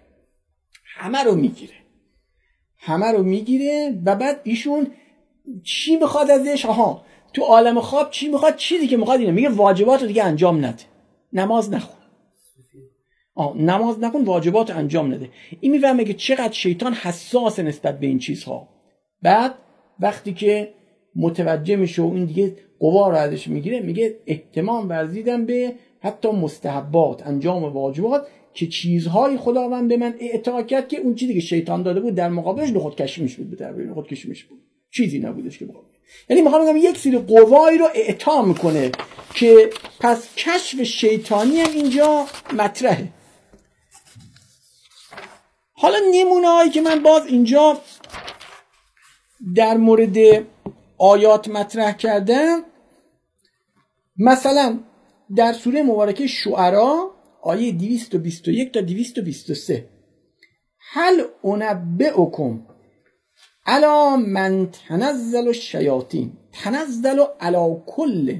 همه رو میگیره و بعد ایشون چی میخواد ازش؟ تو عالم خواب چی میخواد؟ چیزی که میخواد اینه، میگه واجبات رو دیگه انجام نده، نماز نخون، نماز نکن، واجبات رو انجام نده. این میفهمه که چقدر شیطان حساس نسبت به این چیزها. بعد وقتی که متوجه میشه و این دیگه قوا رو ازش میگیره، میگه اهتمام ورزیدم به حتی مستحبات، انجام واجبات، که چیزهای خداوند به من اعطا کرد که اون چیزی که شیطان داده بود در مقابلش نخود کشیش بود، چیزی نبودش که مقابل. یعنی میخوام بگم یک سری قوایی رو اعطا میکنه که پس کشف شیطانی هم اینجا مطرحه. حالا نمونه هایی که من باز اینجا در مورد آیات مطرح کردم، مثلا در سوره مبارکه شعرا آیه 221 تا 223 هل انبئکم علی من تنزل الشیاطین تنزل علی کل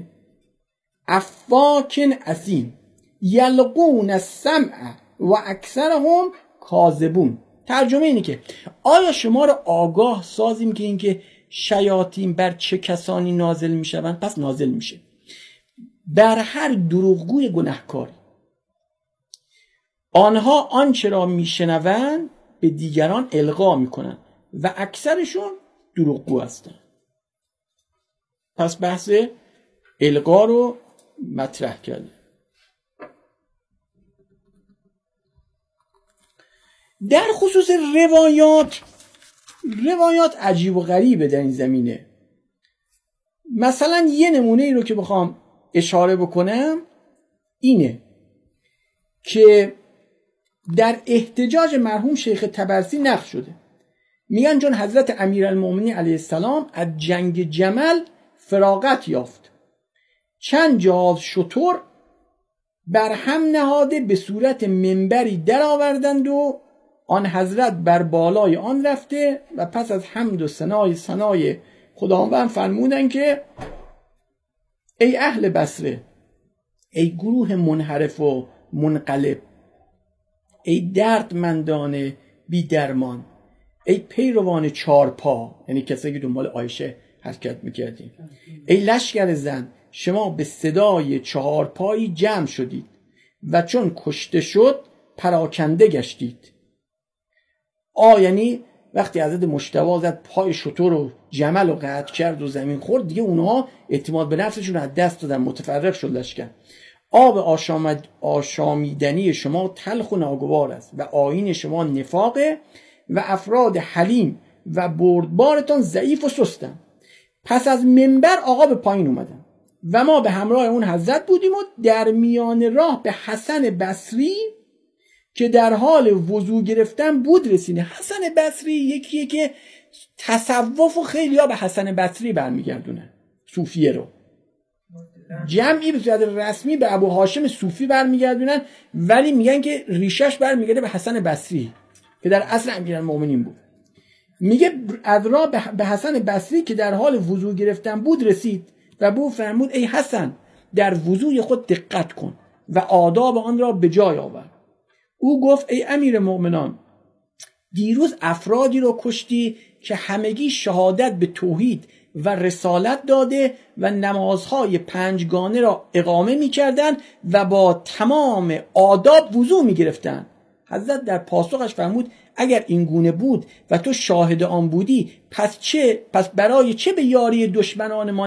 افاک اثیم یلقون السمع و اکثرهم کاذبون. ترجمه اینه که آیا شما رو آگاه سازیم که اینکه شیاطین بر چه کسانی نازل میشوند؟ پس نازل میشه بر هر دروغگوی گناهکاری. آنها آنچه را میشنوند به دیگران القا میکنن و اکثرشون دروغگو هستن. پس بحث القا رو مطرح کرده. در خصوص روایات عجیب و غریبه در این زمینه. مثلا یه نمونه ای رو که بخوام اشاره بکنم اینه که در احتجاج مرحوم شیخ طبرسی نقل شده. میگن چون حضرت امیرالمومنین علیه السلام از جنگ جمل فراغت یافت، چند جهاز شتر بر هم نهاده به صورت منبری در آوردند و آن حضرت بر بالای آن رفته و پس از حمد و ثنای خداوند فرمودند که ای اهل بصره، ای گروه منحرف و منقلب، ای دردمندان بی درمان، ای پیروان چارپا، یعنی کسایی که دنبال عایشه حرکت میکردیم، ای لشکر زن، شما به صدای چهارپایی جمع شدید و چون کشته شد پراکنده گشتید. یعنی وقتی حضرت مجتبی زد پای شتر و جمل رو قطع کرد و زمین خورد، دیگه اونها اعتماد به نفسشون از دست دادن، متفرق شد لشکر. آب آشامیدنی شما تلخ و ناگوار است و آیین شما نفاقه و افراد حلیم و بردبارتان ضعیف و سستن. پس از منبر آقا به پایین اومدن و ما به همراه اون حضرت بودیم و در میان راه به حسن بصری که در حال وضو گرفتن بود رسیدیم. حسن بصری یکیه که تصوف و خیلی ها به حسن بصری برمیگردونن، صوفیه رو. جمعی به صورت رسمی به ابو هاشم صوفی برمیگردونن، ولی میگن که ریشش برمیگرده به حسن بصری که در اصل امیرالمومنین بود. میگه از راه به حسن بصری که در حال وضو گرفتن بود رسید و بو فرمود ای حسن، در وضوی خود دقت کن و آداب آن را به جای آور. او گفت ای امیر مؤمنان، دیروز افرادی رو کشتی که همگی شهادت به توحید و رسالت داده و نمازهای پنجگانه را اقامه می کردن و با تمام آداب وضو می گرفتن. حضرت در پاسخش فرمود اگر این گونه بود و تو شاهد آن بودی پس برای چه به یاری دشمنان ما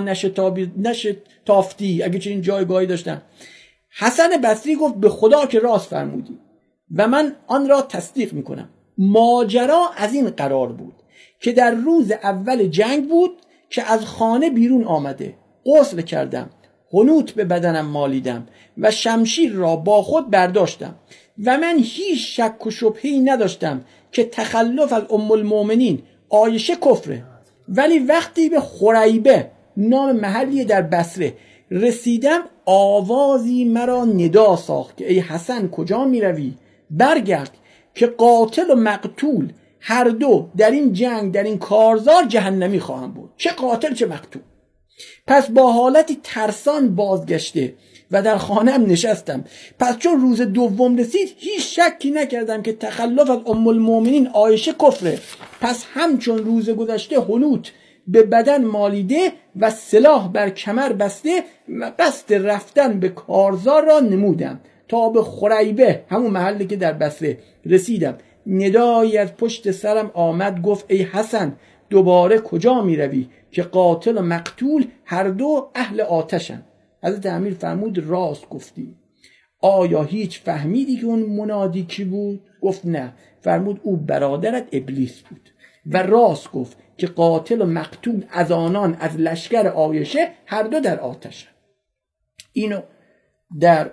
نشتافتی اگه چنین جایگاهی داشتن؟ حسن بصری گفت به خدا که راست فرمودی و من آن را تصدیق میکنم. ماجرا از این قرار بود که در روز اول جنگ بود که از خانه بیرون آمده غسل کردم، حنوط به بدنم مالیدم و شمشیر را با خود برداشتم و من هیچ شک و شبهه‌ای نداشتم که تخلف از ام المؤمنین عایشه کفره. ولی وقتی به خریبه نام محلی در بصره رسیدم آوازی مرا ندا ساخت که ای حسن کجا می روی؟ برگرد که قاتل و مقتول هر دو در این جنگ در این کارزار جهنمی خواهم بود، چه قاتل چه مقتول. پس با حالتی ترسان بازگشته و در خانه‌ام نشستم. پس چون روز دوم رسید هیچ شکی نکردم که تخلف از ام المؤمنین عایشه کفره. پس همچون روز گذشته حنوط به بدن مالیده و سلاح بر کمر بسته و قصد رفتن به کارزار را نمودم تا به خریبه همون محلی که در بصره رسیدم. ندایی از پشت سرم آمد گفت ای حسن دوباره کجا می روی که قاتل و مقتول هر دو اهل آتشن. حضرت امیر فرمود راست گفتی. آیا هیچ فهمیدی که اون منادی کی بود؟ گفت نه. فرمود او برادرت ابلیس بود و راست گفت که قاتل و مقتول از آنان از لشکر عایشه هر دو در آتش. اینو در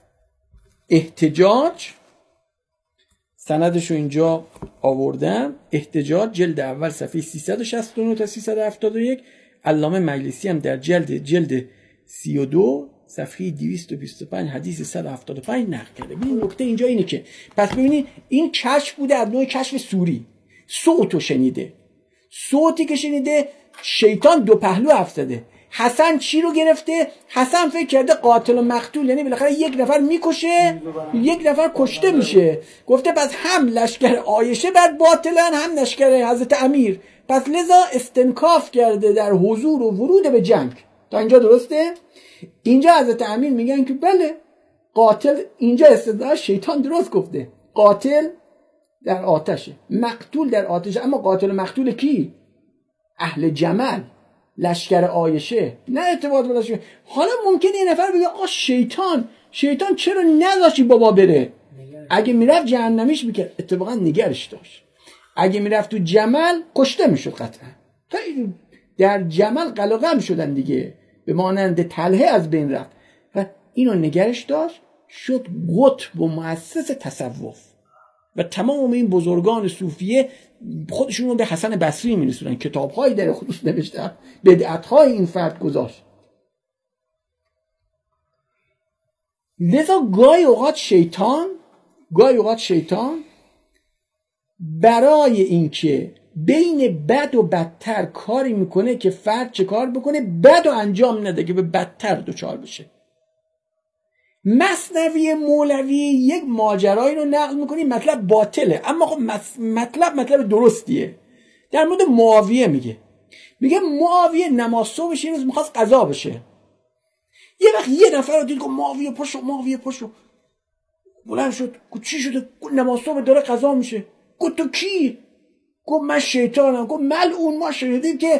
احتجاج سندشو اینجا آوردم. احتجاج جلد اول صفحه 369 تا 371. علامه مجلسی هم در جلد 32 صفحه 225 حدیث 175 نقل کرده. ببین نکته اینجا اینه که پس ببینید این کشف بوده از نوع کشف سوری. صوتو شنیده، صوتی که شنیده شیطان دو پهلو افسده. حسن چی رو گرفته؟ حسن فکر کرده قاتل و مقتول یعنی بالاخره یک نفر میکشه یک نفر کشته میشه. گفته پس هم لشکر عایشه بر باطلن هم لشکر حضرت امیر، پس لذا استنکاف کرده در حضور و ورود به جنگ. تا اینجا درسته؟ اینجا حضرت امیر میگن که بله قاتل، اینجا استدلال شیطان درست گفته، قاتل در آتشه، مقتول در آتشه. اما قاتل و مقتول کی؟ اهل جمل، لشکر عایشه، نه ارتباط با لشکر. حالا ممکنه یه نفر بگه آقا شیطان چرا نذاشی بابا بره؟ اگه میرفت جهنمیش میکرد. اتفاقا نگرش داشت. اگه میرفت تو جمل کشته میشد قطعا. در جمل قلقم شدن دیگه، به مانند طلحه از بین رفت و اینو نگرش داشت، شد قطب و مؤسس تصوف. و تمام این بزرگان صوفیه خودشون رو به حسن بصری میرسونن، کتاب‌هایی در خصوص نوشتن، بدعت‌های این فرد گذاشت. لذا گاهی اوقات شیطان برای اینکه بین بد و بدتر کاری میکنه که فرد چه کار بکنه؟ بد و انجام نده که به بدتر دچار بشه. مثنوی مولوی یک ماجرایی رو نقل میکنی، مطلب باطله اما خب مطلب درستیه. در مورد معاویه میگه معاویه نماز صبحش این روز میخواست قضا بشه. یه وقت یه نفر رو دید که معاویه پاشو بلند شد. گفت چی شده؟ گفت نماز صبح داره قضا میشه. گفت تو کی؟ گفت من شیطانم. گفت ملعون، ما شنیدیم که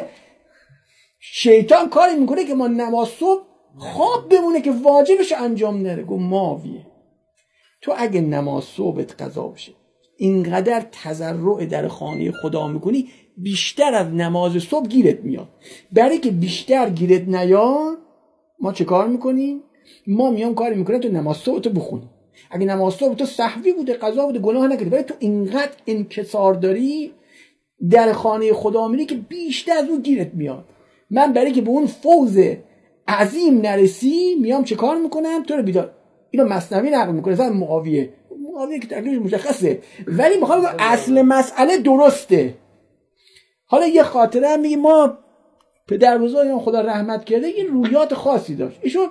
شیطان کاری میکنه که ما نماز صبح خواب بمونه که واجبش انجام نره. گفت معاویه تو اگه نماز صبحت قضا بشه اینقدر تضرع در خانه خدا میکنی، بیشتر از نماز صبح گیرت میاد. برای که بیشتر گیرت نیاد ما چه کار میکنیم؟ ما میام کاری میکنیم تو نماز صبح تو بخونی. اگه نماز صبح تو سهوی بوده، قضا بوده، گناه نکردی، برای تو اینقدر انکسار داری در خانه خدا میری که بیشتر از اون گیرت میاد. من برای که به اون فوز عظیم نرسی میام چه کار میکنم؟ تو رو بیدار. اینو مثنوی نقل میکنه. مثلا معاویه که تکلیفش مشخصه، ولی میخوام بگم اصل مسئله درسته. حالا یه خاطره هم میگه، ما پدر بزرگم خدا رحمت کرده یه روحیات خاصی داشت. ایشون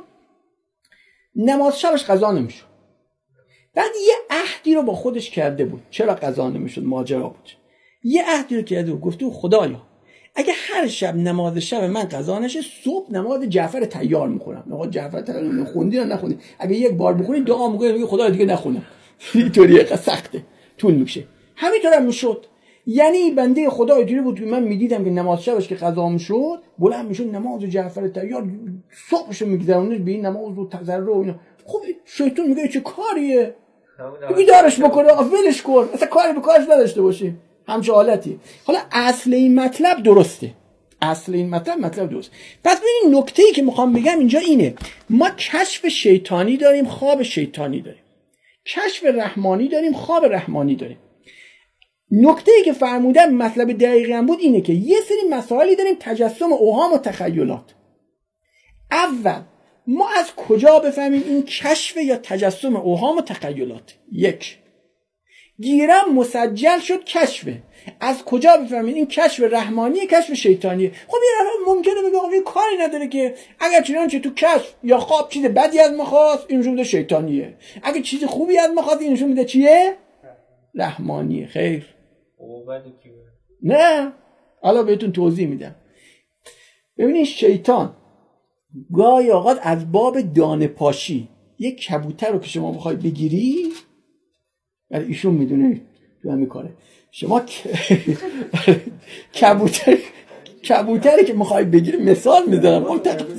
نماز شبش قضا نمیشد. بعد یه عهدی رو با خودش کرده بود. چرا قضا نمیشد؟ ماجرا بود. یه عهدی رو کرده بود، گفته خدایا اگه هر شب نماز شب من قضا نشه، صبح نماز جعفر تیار میخونم. نماز جعفر تیار خوندی یا نخوندی؟ اگه یک بار بخونی دعا میکنی میگه خدایا دیگه نخونم. اینطوریه، سخته، طول میشه. همینطور هم میشد. یعنی بنده خدا اینطوری بود که من میدیدم که نماز شبش که قضا میشد بلند میشد نماز جعفر تیار صبحشو میگذرونه به این نماز و تضرع و اینا. خب شیطان میگه چه کاریه؟ بیدارش بکنه، ولش کن، اصلا کاری به کارش نداشته باشه. همچه حالتی. حالا اصل این مطلب درسته. مطلب درست. پس ببین نکته‌ای که میخوام بگم اینجا اینه، ما کشف شیطانی داریم، خواب شیطانی داریم. کشف رحمانی داریم، خواب رحمانی داریم. نکته‌ای که فرمودم مطلب دقیقاً بود اینه که یه سری مسائلی داریم، تجسم اوهام و تخیلات. اول ما از کجا بفهمیم این کشف یا تجسم اوهام و تخیلات؟ یک، گیرم مسجل شد کشفه. از کجا بفهمید این کشف رحمانیه کشف شیطانیه؟ خب یه نفر ممکنه بگه آقا کاری نداره که اگر چنانچه تو کشف یا خواب چیز بدی از ما خواست این نشون میده شیطانیه، اگه چیز خوبی از ما خواست این نشون میده چیه؟ رحمانیه. خیر نه، حالا بهتون توضیح میدم. ببینید شیطان گاهی اوقات از باب دانه پاشی یک کبوتر رو که شما بخوای بگیری، ولی ایشون میدونه تو همین کاره، شما کبوتری که میخوای بگیری، مثال میذارم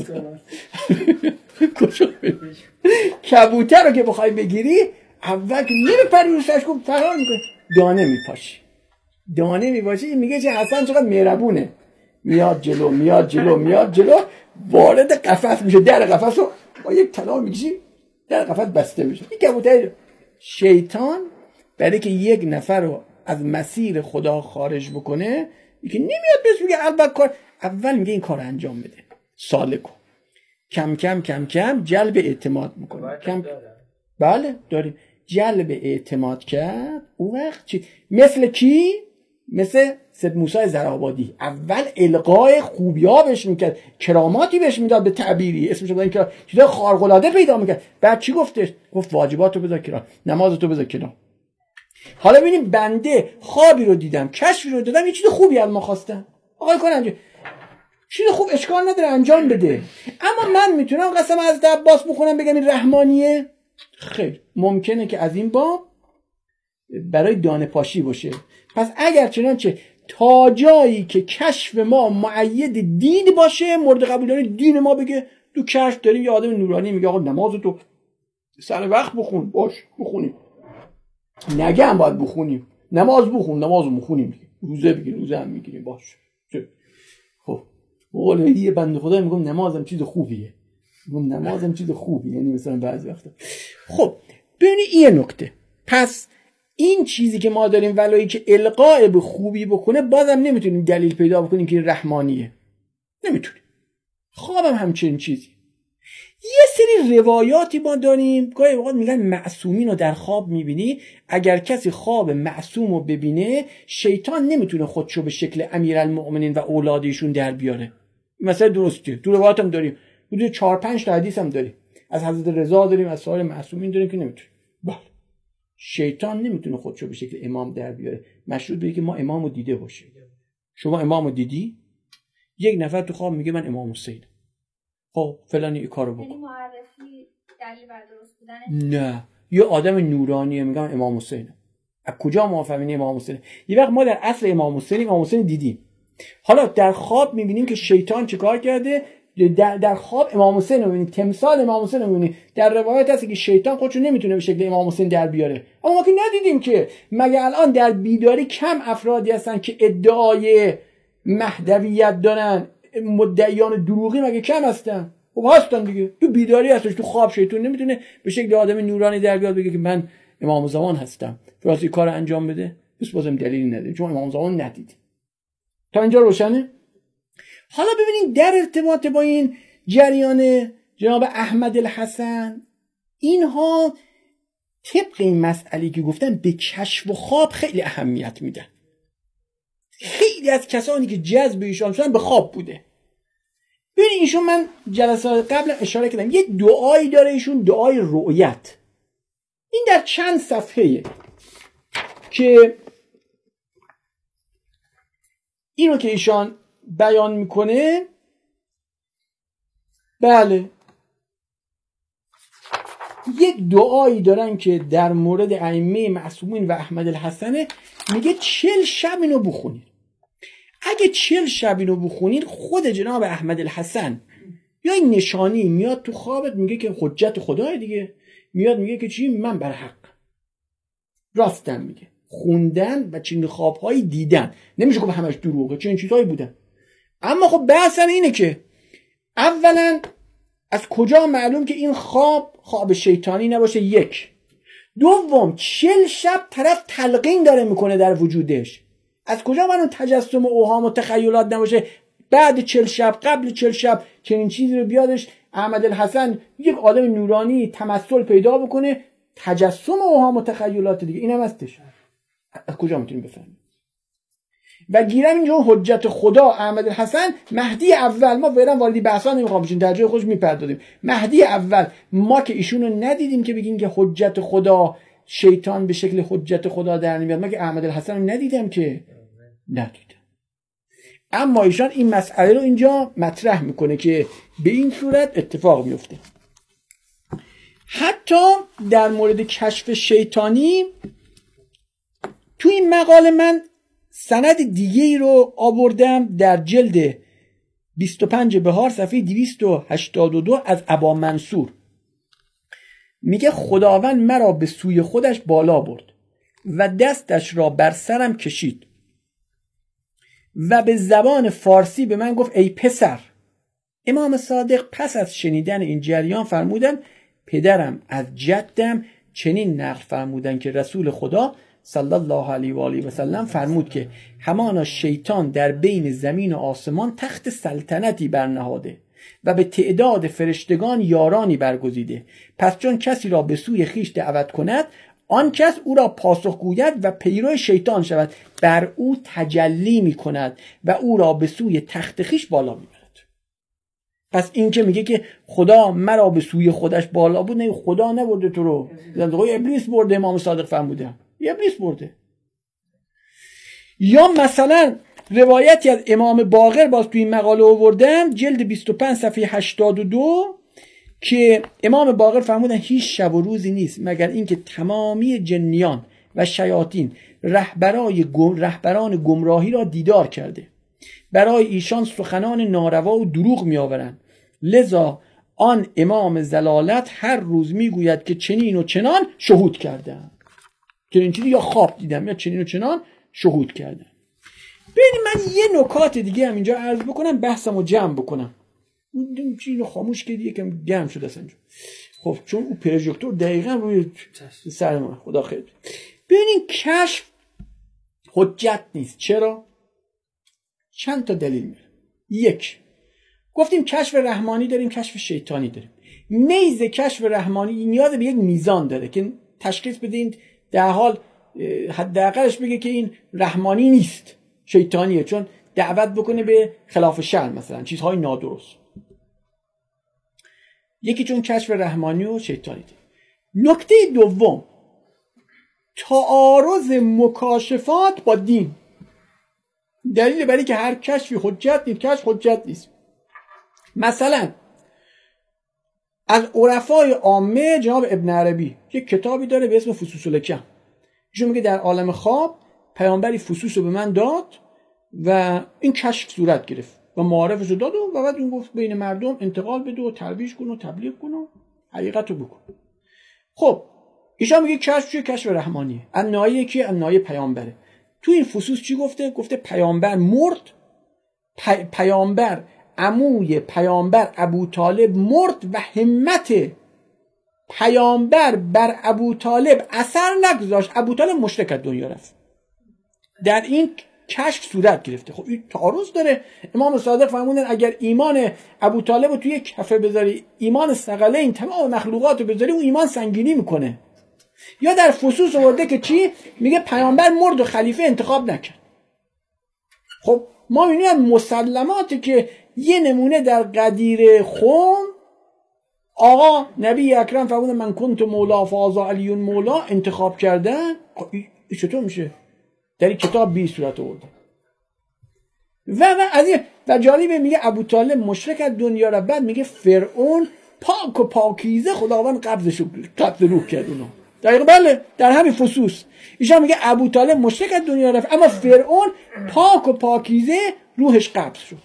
کبوتر رو که میخوای بگیری اول که میپری رو سرش کن فرار میکنه، دانه میپاشی. دانه میباشه. این میگه چه حسن چقدر مهربونه، میاد جلو میاد جلو میاد جلو، وارد قفس میشه، در قفس رو با یک طلا میکشی در قفس بسته میشه. این کبوتر شیطان برای که یک نفر رو از مسیر خدا خارج بکنه، میگه نمیاد بهش میگه البته کار، اول میگه این کار انجام بده، سالکو کم کم کم کم جلب اعتماد میکنه. بله داریم جلب اعتماد کرد. اون وقت چی؟ مثل کی؟ مثل سید موسی زرآبادی. اول القای خوبی‌ها بهش میکرد، کراماتی بهش میداد، به تعبیری اسمش بود این که چیزای خارق‌العاده پیدا میکرد. بعد چی گفتش؟ گفت واجباتو بذار کنار، نمازتو بذار کنار. حالا ببینیم بنده خوابی رو دیدم، کشفی رو دادم، یه چیز خوبی از ما خواستن، آقای کن انجام، چیز خوب اشکال نداره انجام بده. اما من میتونم قسم از عباس بخونم بگم این رحمانیه؟ خیر، ممکنه که از این باب برای دانه پاشی باشه. پس اگر چنانچه تا جایی که کشف ما مؤید دین باشه، مورد قبول دین ما بگه تو کشف داریم یه آدم نورانی میگه آقا نمازتو سر وقت بخون، باش بخونیم، نگه هم باید بخونیم، نماز بخون، نمازو بخونیم، روزه بگیر، روزه هم میگیریم، باش. خب ولی یه بنده خدا میگم نمازم چیز خوبیه، میگم نمازم چیز خوبیه، یعنی مثلا بعضی وقتا. خب ببینید این نکته. پس این چیزی که ما داریم ولایی که القاء به خوبی بکنه، بازم نمیتونیم دلیل پیدا بکنیم که رحمانیه، نمیتونیم. خوابم همچین چیزی. یه سری روایاتی ما داریم، گاهی اوقات میگن معصومین رو در خواب میبینی، اگر کسی خواب معصوم رو ببینه شیطان نمیتونه خودشو به شکل امیرالمؤمنین و اولادیشون در بیاره. مثلا درسته، تو روایات هم داریم، حدود 4-5 تا حدیث هم داریم، از حضرت رضا داریم، از سایر معصومین داریم که نمیتونه. بله شیطان نمیتونه خودشو به شکل امام در بیاره، مشروط به که ما امامو دیده باشیم. شما امامو دیدی؟ یک نفر تو خواب میگه من امام حسین، خب فلانی این کارو بکن، معرفی دلیل بر درست بودنش؟ نه، یه آدم نورانیه میگم امام حسین. از کجا ما فهمیدیم امام حسین؟ یه وقت ما در اصل امام حسین دیدیم، حالا در خواب میبینیم که شیطان چه کار کرده. در خواب امام حسین رو میبینی، تمثال امام حسین رو میبینی. در روایت هست که شیطان خودشو نمیتونه به شکل امام حسین در بیاره، اما ما که ندیدیم که. مگه الان در بیداری کم افرادی هستن که ادعای مهدویت دارن، مدعیان دروغی مگه کم هستن؟ خب هستن دیگه. تو بیداری هستش، تو خواب شیطان نمیتونه به شکل آدم نورانی در بیاد بگه که من امام زمان هستم، راستی کار انجام بده. بس بازم دلیلی نداره چون امام زمان ندید. تا اینجا روشنه؟ حالا ببینید در ارتباط با این جریان جناب احمد الحسن، اینها طبق این مسئله که گفتن به کشف و خواب خیلی اهمیت میدن. خیلی از کسانی که جذب ایشان شدن به خواب بوده. ببینید ایشون، من جلسات قبل اشاره کردم، یه دعایی داره ایشون، دعای رؤیت. این در چند صفحه‌ایه که اینو که ایشان بیان میکنه. بله یک دعایی دارن که در مورد ائمه معصومین و احمد الحسن، میگه 40 شب اینو بخونید. اگه 40 شب اینو بخونید، خود جناب احمد الحسن یا این نشانی میاد تو خوابت میگه که حجت خدای دیگه، میاد میگه که چی؟ من بر حق راستم میگه. خوندن و چین خوابهایی دیدن، نمیشه گفت همش دروغه، چنین چیزهایی بودن. اما خب بحث اینه که اولا از کجا معلوم که این خواب شیطانی نباشه؟ یک. دوم 40 شب طرف تلقین داره میکنه در وجودش، از کجا معلوم تجسم و اوهام و تخیلات نباشه؟ بعد 40 شب، قبل 40 شب چنین چیزی رو بیادش احمد الحسن یک آدم نورانی تمثل پیدا بکنه، تجسم و اوهام و تخیلات دیگه، اینم هستش. از کجا میتونیم بفهمیم؟ و گیرم اینجا حجت خدا احمد الحسن مهدی اول. ما فعلا واردی بحثا نمیخوام بشیم، در جای خودش میپردازیم. مهدی اول ما که ایشونو ندیدیم که بگیم که حجت خدا، شیطان به شکل حجت خدا در نمیاد. ما که احمد الحسن رو ندیدم که، ندیدم. اما ایشان این مسئله رو اینجا مطرح میکنه که به این صورت اتفاق میفته. حتی در مورد کشف شیطانی تو این مقاله من سند دیگه ای رو آوردم در جلد 25 بهار صفحه 282 از ابا منصور. میگه خداوند مرا به سوی خودش بالا برد و دستش را بر سرم کشید و به زبان فارسی به من گفت ای پسر. امام صادق پس از شنیدن این جریان فرمودن پدرم از جدم چنین نقل فرمودن که رسول خدا صلی الله علیه و آله و سلم فرمود که همانا شیطان در بین زمین و آسمان تخت سلطنتی برنهاده و به تعداد فرشتگان یارانی برگزیده. پس چون کسی را به سوی خیش دعوت کند آن کس او را پاسخ گوید و پیرو شیطان شود، بر او تجلی می کند و او را به سوی تخت خیش بالا می برد. پس این که میگه که خدا مرا به سوی خودش بالا بود، نه خدا نبرده تو رو، ابلیس برده. امام صادق فرموده ابلیس برده. یا مثلا روایتی از امام باقر باز توی این مقاله آوردم، جلد 25 صفحه 82، که امام باقر فرمودن هیچ شب و روزی نیست مگر اینکه تمامی جنیان و شیاطین رهبران گمراهی را دیدار کرده، برای ایشان سخنان ناروا و دروغ می آورند. لذا آن امام زلالت هر روز می گوید که چنین و چنان شهود کردم، چنین چیزی یا خواب دیدم یا چنین و چنان شهود کردم. ببینید من یه نکات دیگه هم اینجا عرض بکنم، بحثمو جمع بکنم. این چیزو خاموش کردی یکم گرم شده است اینجا. خب چون اون پروژکتور دقیقاً روی سر ما، خدا خیر. ببینید کشف حجت نیست. چرا؟ چند تا دلیل میاره. یک، گفتیم کشف رحمانی داریم، کشف شیطانی داریم. میز کشف رحمانی نیاز به یک میزان داره که تشخیص بدین در حال حداقلش بگه که این رحمانی نیست، شیطانیه، چون دعوت بکنه به خلاف شرع، مثلا چیزهای نادرست. یکی چون کشف رحمانی و شیطانی داره. نکته دوم، تعارض مکاشفات با دین. دلیل برای که هر کشفی حجت نیست، کشف حجت نیست. مثلا از عرفای عامه جناب ابن عربی یک کتابی داره به اسم فصوص الحکم. ایشون میگه در عالم خواب پیامبری فصوص رو به من داد و این کشف صورت گرفت و معارفش رو داد و بعد اون گفت بین مردم انتقال بده و ترویج کن و تبلیغ کن و حقیقت رو بکن. خب ایشون میگه کشف چیه؟ کشف رحمانیه. النایه که النایه پیامبره. تو این فصوص چی گفته؟ گفته پیامبر مرد، پیامبر عموی پیامبر ابو طالب مرد و همت پیامبر بر ابو طالب اثر نگذاشت، ابو طالب مشرک از دنیا رفت. در این کشف صورت گرفته. خب این تعارض داره. امام صادق فرمودن اگر ایمان ابو طالب رو توی یک کفه بذاری، ایمان ثقلین تمام مخلوقات رو بذاری، اون ایمان سنگینی میکنه. یا در فصوص آورده که چی؟ میگه پیامبر مرد و خلیفه انتخاب نکرد. خب ما میبینیم مسلماتی که یه نمونه در قدیر خم، آقا نبی اکرم فرمودن من کنت مولا فازا علی مولا، انتخاب کردن. چطور میشه؟ در این کتاب بی صورت آورده. و جالبه میگه ابو طالب مشرک از دنیا رفت، بعد میگه فرعون پاک و پاکیزه خداوند قبض روح کرد اونو. دقیقا بله، در همین فصوص ایشان میگه ابو طالب مشرک از دنیا رفت اما فرعون پاک و پاکیزه روحش قبض شد.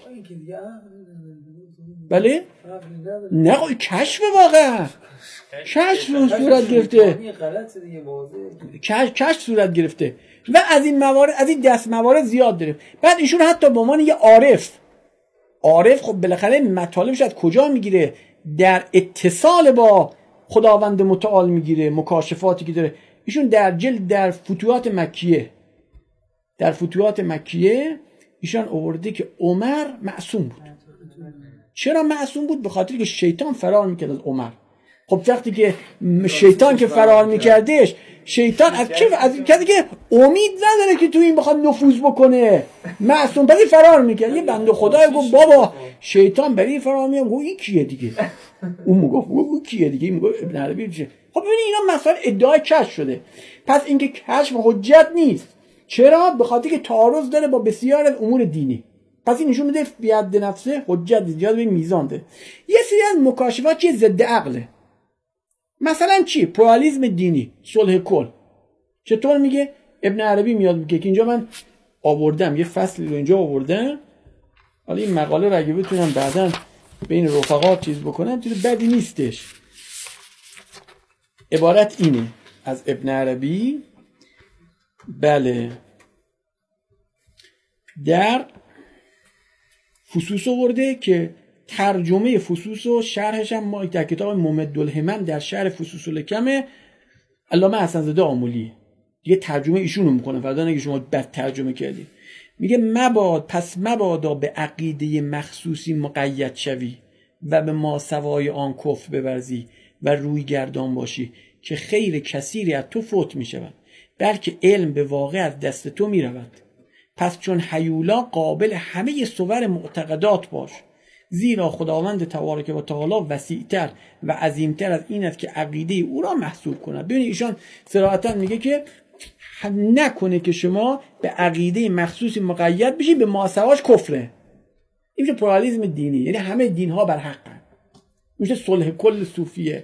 بله؟ نه کشف واقعا کشف صورت گرفته، کشف صورت گرفته و از این موارد، از این دست موارد زیاد داره. بعد ایشون حتی به عنوان یه عارف خب بالاخره مطالبش از کجا میگیره؟ در اتصال با خداوند متعال میگیره، مکاشفاتی که داره. ایشون در جلد در فتوحات مکیه ایشان آورده که عمر معصوم بود. چرا معصوم بود؟ به خاطر که شیطان فرار میکرد از عمر. خب وقتی که شیطان که فرار میکردش، شیطان از کسی که امید نداره که تو این بخواد نفوذ بکنه، معصوم برای فرار میکرد. یه بنده خدای گفت بابا شیطان برای فرار میاد. گفت این کیه دیگه؟ اون میگفت اون کیه دیگه؟ این میگفت ابن عربی چیه؟ خب ببینید اینا مثلا ادعای کشف شده. پس اینکه کشف حجت نیست. چرا؟ به خاطر که تعارض داره با بسیار از امور دینی. پس این نشون میده بیاد نفسه حجت زیاد به میزان ده. یه سری از مکاشفات چیه ضد عقله. مثلا چی؟ پلورالیسم دینی، صلح کل. چطور میگه؟ ابن عربی میاد میگه که اینجا من آوردم یه فصلی رو اینجا آوردم. حالا این مقاله رو اگه بتونم بعداً بین رفقا چیز بکنم چیز بدی نیستش. عبارت اینه از ابن عربی. بله، در فصوص آورده که ترجمه فصوص و شرحش هم ما در کتاب ممدالهمم در شرح فصوص الحکم علامه حسن زاده آملی دیگه ترجمه ایشونو میکنه، فردا نگه شما بد ترجمه کردی. میگه مبادا به عقیده مخصوصی مقید شوی و به ماسوای آن کفر بورزی و روی گردان باشی که خیر کثیری از تو فوت میشود، بلکه علم به واقع از دست تو میرود. پس چون هیولا قابل همه صور معتقدات باش، زیرا خداوند تبارک و تعالی وسیع‌تر و عظیمتر از این است که عقیده او را محصور کند. ببینید ایشان صراحتاً میگه که نکنه که شما به عقیده مخصوصی مقید بشی به ماسواش کفره. این میشه پلورالیسم دینی، یعنی همه دین ها بر حقن. میشه صلح کل صوفیه،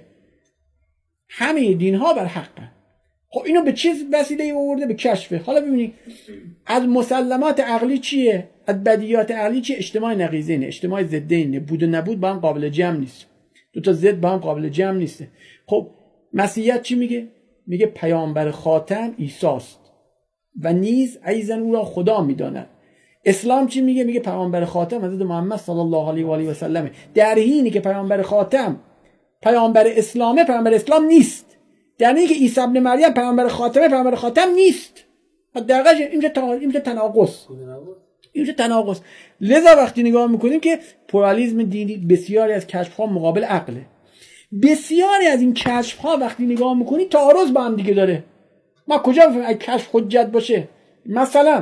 همه دین ها بر حقن. خب اینو به چیز وسیله آورده؟ به کشفه. حالا ببینید از مسلمات عقلی چیه؟ از بدیهیات عقلی چیه؟ اجتماع نقیضین، اجتماع ضدین، بود و نبود با هم قابل جمع نیست، دو تا ضد با هم قابل جمع نیست. خب مسیحیت چی میگه؟ میگه پیامبر خاتم عیسی است و نیز ایضا او را خدا میداند. اسلام چی میگه؟ میگه پیامبر خاتم حضرت محمد صلی الله علیه و آله و سلم. در حینی که پیامبر خاتم پیامبر اسلامه، پیامبر اسلام نیست. در حینی که عیسی ابن مریم پیامبر خاتمه، پیامبر خاتم نیست. دقیقاً این میشه تناقض. لذا وقتی نگاه میکنیم که پلورالیسم دینی بسیاری از کشف‌ها مقابل عقله، بسیاری از این کشف‌ها وقتی نگاه میکنی تعارض با هم دیگه داره. ما کجا بفهمیم اگه کشف حجت باشه؟ مثلا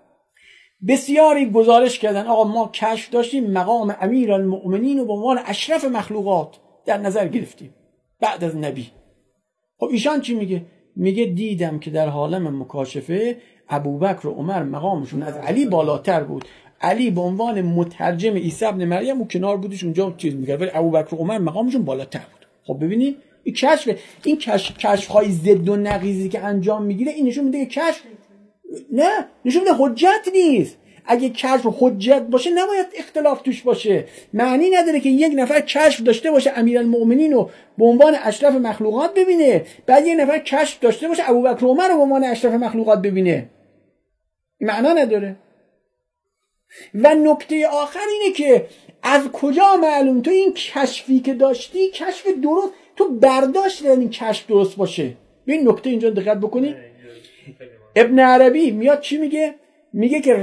بسیاری گزارش کردن آقا ما کشف داشتیم مقام امیرالمؤمنین رو به عنوان اشرف مخلوقات در نظر گرفتیم بعد از نبی. خب ایشان چی میگه؟ میگه دیدم که در عالم مکاشفه ابوبکر و عمر مقامشون از علی بالاتر بود. علی به عنوان مترجم عیسی ابن مریم اون کنار بودش اونجا چیز میگه، ولی ابوبکر و عمر مقامشون بالاتر بود. خب ببینید این کشف، این کشف‌های ضد و نقیضی که انجام میگیره این نشون میده که کشف نه، نشون میده حجت نیست. اگه کشف حجت باشه نباید اختلاف توش باشه. معنی نداره که یک نفر کشف داشته باشه امیرالمؤمنین رو به عنوان اشرف مخلوقات ببینه، بعد یک نفر کشف داشته باشه ابوبکر و عمر رو به عنوان اشرف مخلوقات ببینه. این معنا نداره. و نکته آخر اینه که از کجا معلوم تو این کشفی که داشتی کشف درست، تو برداشت این کشف درست باشه؟ ببین نکته اینجا دقت بکنید. ابن عربی میاد چی میگه؟ میگه که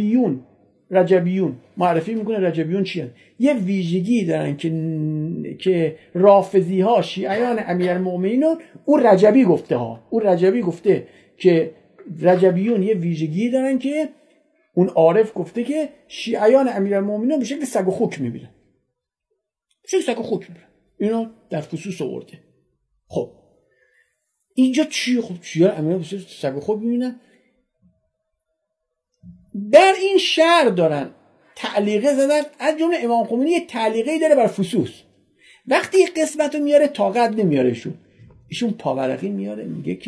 رجبیون معرفی میکنه. رجبیون چیه؟ یه ویژگی دارن که رافضی ها شیعیان امیرالمؤمنین اون رجبی گفته که رجبیون یه ویژگی دارن که اون عارف گفته که شیعیان امیرالمؤمنین به شکل سگ و خوک میبینن. اینو در فصوص آورده. خب اینجا چیه؟ خب شیعیان امیرالمؤمنین به شکل سگ و خوک میبینن. در این شعر دارن تعلیقه زدن، از جمله امام خمینی یه تعلیقه داره بر فصوص. وقتی قسمت رو میاره طاقت نمیاره ایشون پاورقی میاره،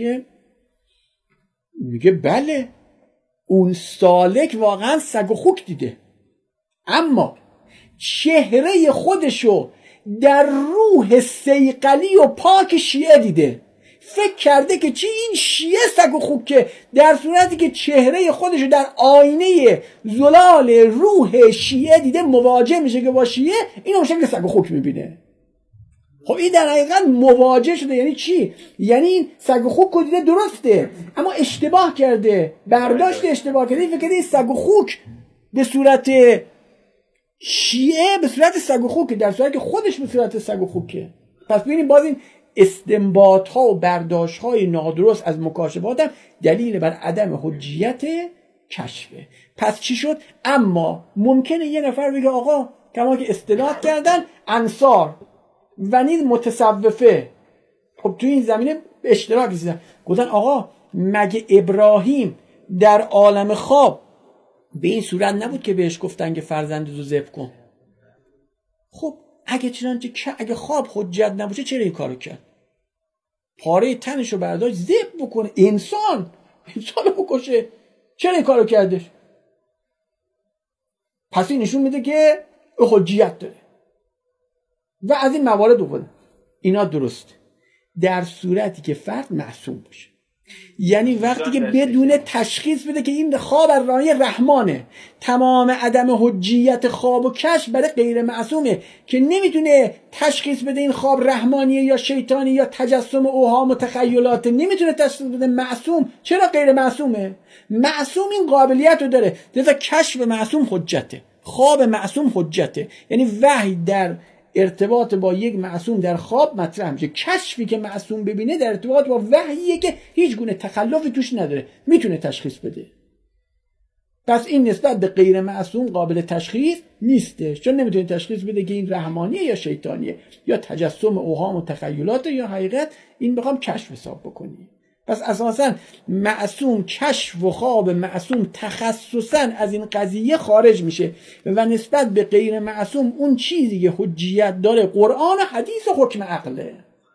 میگه بله اون سالک واقعا سگ و خوک دیده، اما چهره خودشو در روح صیقلی و پاک شیعه دیده. فکر کرده که چی این شیعه سگ و خوکه، در صورتی که چهره خودشو در آینه زلال روح شیعه دیده، مواجه میشه که با شیعه اینو شکل سگ و خوک میبینه. خب این در حقیقت مواجه شده. یعنی چی؟ یعنی این سگ و خوک رو دیده درسته اما اشتباه کرده، برداشت اشتباه کرده، فکر کرده این سگ و خوک به صورت شیعه به صورت سگ و خوکه، در صورتی که خودش به صورت سگ و خوکه. پس ببینیم باز این استنباط ها و برداشت های نادرست از مکاشفات هم دلیل بر عدم حجیت کشفه. پس چی شد؟ اما ممکنه یه نفر بگه آقا کما که اصطلاح کردن انصار و نیز متصوفه، خب تو این زمینه اشتراک زدن، گفتن آقا مگه ابراهیم در عالم خواب به این صورت نبود که بهش گفتن که فرزندتو ذبح کن؟ خب اگه خواب حجت نباشه چرا این کارو کرد؟ پاره تنشو برداشت ذبح بکنه، انسانو بکشه، چرا این کارو کردش؟ پس این نشون میده که حجیت داره. و از این موارد اومده اینا درسته در صورتی که فرد معصوم باشه. یعنی وقتی که بدون تشخیص بده که این خواب از راهی رحمانه، تمام عدم حجیت خواب و کشف برای غیر معصومه که نمیتونه تشخیص بده این خواب رحمانیه یا شیطانی یا تجسم اوهام و تخیلات، نمیتونه تشخیص بده. معصوم چرا غیر معصومه؟ معصوم این قابلیت رو داره، لذا کشف معصوم حجته، خواب معصوم حجته. یعنی وحی در ارتباط با یک معصوم در خواب مطرح میشه، کشفی که معصوم ببینه در ارتباط با وحیه که هیچ گونه تخلفی توش نداره، میتونه تشخیص بده. پس این نسبت به غیر معصوم قابل تشخیص نیستش، چون نمیتونه تشخیص بده که این رحمانیه یا شیطانیه یا تجسم اوهام و تخیلات یا حقیقت. این بخوام کشف حساب بکنی. پس اساساً معصوم، کشف و خواب معصوم تخصصاً از این قضیه خارج میشه و نسبت به غیر معصوم اون چیزی که حجیت داره قرآن و حدیث و حکم عقله.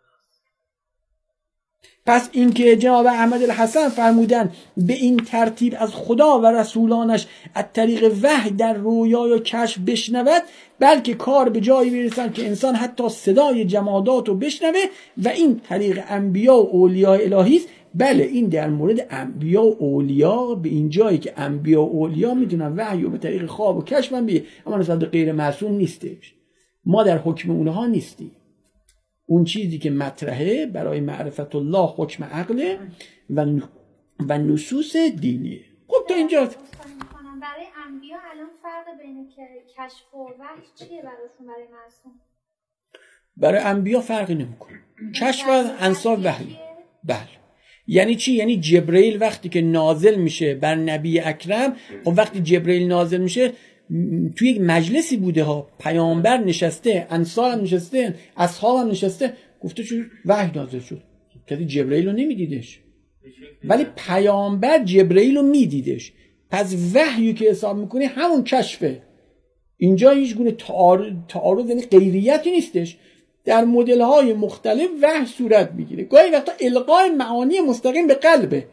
پس اینکه جناب احمد الحسن فرمودن به این ترتیب از خدا و رسولانش از طریق وحی در رویا و کشف بشنود، بلکه کار به جایی برسن که انسان حتی صدای جمادات رو بشنوه و این طریق انبیا و اولیاء الهی است. بله این در مورد انبیا و اولیاء، به این جایی که انبیا و اولیاء میدونن وحی و به طریق خواب و کشف هم بیه، اما نسبت به غیر معصوم نیستش. ما در حکم اونها نیستیم. اون چیزی که مطرحه برای معرفت الله حکم عقل و نصوص دینیه. خب تا اینجا برای انبیا الان فرق بین کشف و وحی چیه براشون برای معصوم؟ برای انبیا فرقی نمیکنه. کشف از انصاف وحی. بله. یعنی چی؟ یعنی جبرئیل وقتی که نازل میشه بر نبی اکرم، و وقتی جبرئیل نازل میشه توی یک مجلسی بوده ها، پیامبر نشسته، انصار هم نشسته، اصحاب هم نشسته، گفته چون وحی نازل شد. کسی جبرئیل رو نمیدیدش، ولی پیامبر جبرئیل رو میدیدش. پس وحیی که حساب میکنه همون کشفه. اینجا هیچ گونه تعارض یعنی غیریتی نیستش. در مدل‌های مختلف وحی صورت میگیره. گاهی وقتا القای معانی مستقیم به قلبه،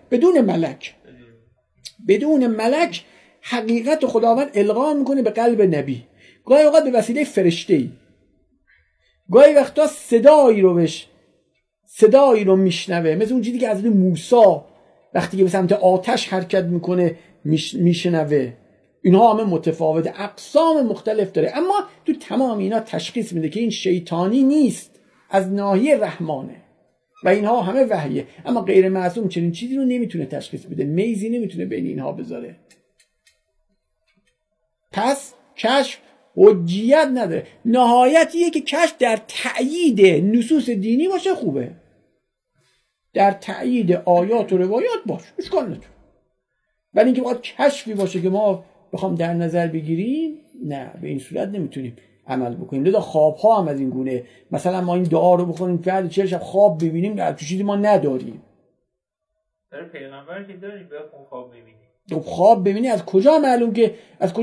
بدون ملک حقیقت خداوند القا میکنه به قلب نبی. گاهی وقت به وسیله فرشته‌ای، گاهی وقتا صدایی رو میشنوه، مثل اون چیزی که از موسی وقتی که به سمت آتش حرکت میکنه میشنوه. اینها همه متفاوته، اقسام مختلف داره، اما تو تمام اینا تشخیص میده که این شیطانی نیست، از ناحیه رحمانه و اینها همه وحیه. اما غیر معصوم چنین چیزی رو نمیتونه تشخیص بده، میزی نمیتونه بین اینها بذاره. پس کشف حجیت نداره. نهایتیه که کشف در تأیید نصوص دینی باشه خوبه، در تأیید آیات و روایات باشه، اشکال نداره. ولی اینکه باید کشفی باشه که ما بخوام در نظر بگیریم، نه، به این صورت نمیتونیم عمل بکنیم. لذا خواب‌ها هم از این گونه، مثلا ما این دعا رو بخونیم فرد 40 شب خواب ببینیم، در تو چیزی ما نداریم. در پیغمبر که داریم بخون خواب ببینیم. خواب ببینی از کجا معلوم که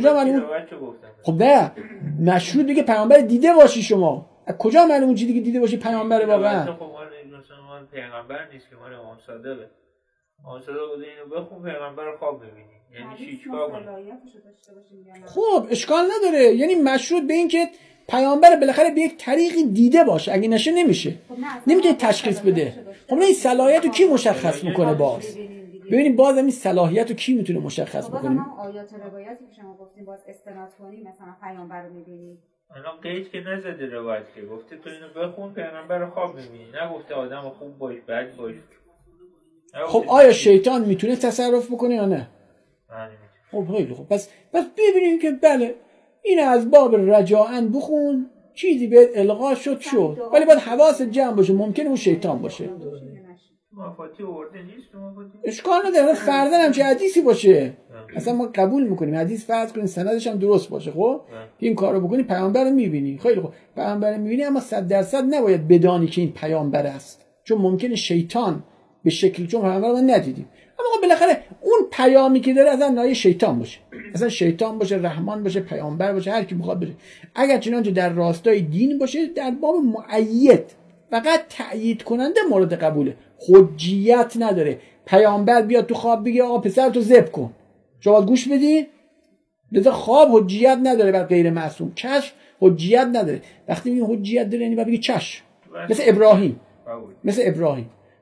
خب نه مشروط دیگه پیامبر دیده باشی شما. از کجا معلوم اون چیزی که دیده باشی پیامبر واقعا؟ خب ما پیغمبر نیست که ما امام صادقه. امام صادق بوده اینو بخون پیغمبر رو خواب ببینی. یعنی چی چیکار کنی؟ خب اشکال نداره. یعنی مشروط به این که پیامبر بالاخره به یک طریقی دیده باشه، اگه نشه نمیشه. نمیتونه تشخیص بده. خب این صلاحیت رو کی مشخص میکنه باز؟ ببینیم باز این صلاحیت رو کی میتونه مشخص بکنه؟ ما آیات روایاتی که شما گفتیم باز استناد کنیم، مثلا پیامبر رو میبینیم. الان قید که نزده روایت که گفته تو اینو بخون پیغمبر رو خواب میبینی، نگفته آدم خوب باش بد باش. خب آیا شیطان میتونه تصرف بکنه یا نه؟ خب خیلی خوب. پس ببینیم که بله این از باب رجاءن بخون، چیزی به القا شد، ولی باید حواس جمع باشه، ممکنه اون شیطان باشه. مفاتی ورده نیست اشکال نداره. فرضاً هم چه حدیثی باشه اصلا ما قبول میکنیم، حدیث فرض کنیم سندش هم درست باشه. خب این کارو بکنی پیامبر رو میبینی، خیلی خوب پیامبر رو میبینی، اما 100% نباید بدانی که این پیامبر است، چون ممکنه شیطان به شکلی، چون پیامبر رو ندیدیم، اما بالاخره اون پیامی که داره اصلا نای شیطان باشه، اصلا شیطان باشه، رحمان باشه، پیامبر باشه، هر کی بخواد باشه، اگر چنانچه در راستای دین باشه، در باب مؤید فقط تأیید کننده مورد قبوله، حجیت نداره. پیامبر بیاد تو خواب بگه آقا پسر تو ذبح کن، شما گوش بدی؟ لذا خواب حجیت نداره بر غیر معصوم. کشف حجیت نداره. وقتی میگه حجیت داره یعنی باید بگی چشم، مثل ابراهیم.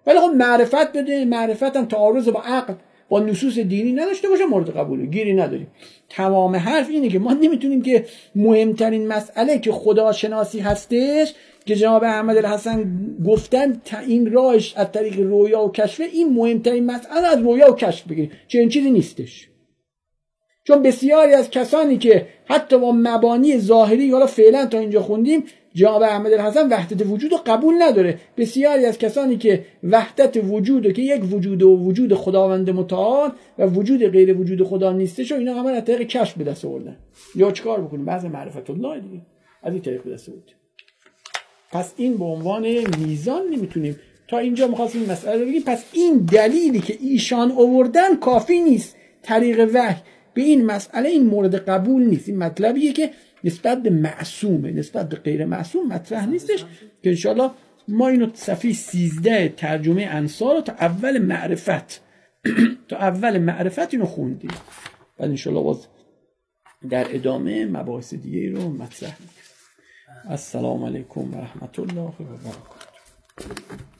ولی خب معرفت بده، معرفت هم تعارض با عقل با نصوص دینی نداشته باشه مورد قبوله، گیری نداریم. تمام حرف اینه که ما نمیتونیم که مهمترین مسئله که خداشناسی هستش که جناب احمد الحسن گفتن این راهش از طریق رویا و کشف، این مهمترین مسئله از رویا و کشف بگیریم، چه این چیزی نیستش. چون بسیاری از کسانی که حتی با مبانی ظاهری حالا فعلا تا اینجا خوندیم جناب احمد الحسن وحدت وجود رو قبول نداره. بسیاری از کسانی که وحدت وجود رو که یک وجود و وجود خداوند متعال و وجود غیر وجود خدا نیستش و اینا همه از طریق کشف به دست آوردن. یا چیکار بکنیم؟ بعض معرفت الله دیگه از این طریق به دست آورد. پس این به عنوان میزان نمیتونیم. تا اینجا می‌خواستیم این مسئله رو بگیم. پس این دلیلی که ایشان آوردن کافی نیست. طریق وحی به این مسئله این مورد قبول نیست. این مطلبیه که نسبت به معصومه، نسبت به غیر معصوم مطرح نیستش که انشاءالله ما اینو صفحه 13 ترجمه انصار رو تا اول معرفت اینو خوندیم. بعد انشاءالله باز در ادامه مباحث دیگه رو مطرح میکنیم. السلام علیکم و رحمت الله و برکاته.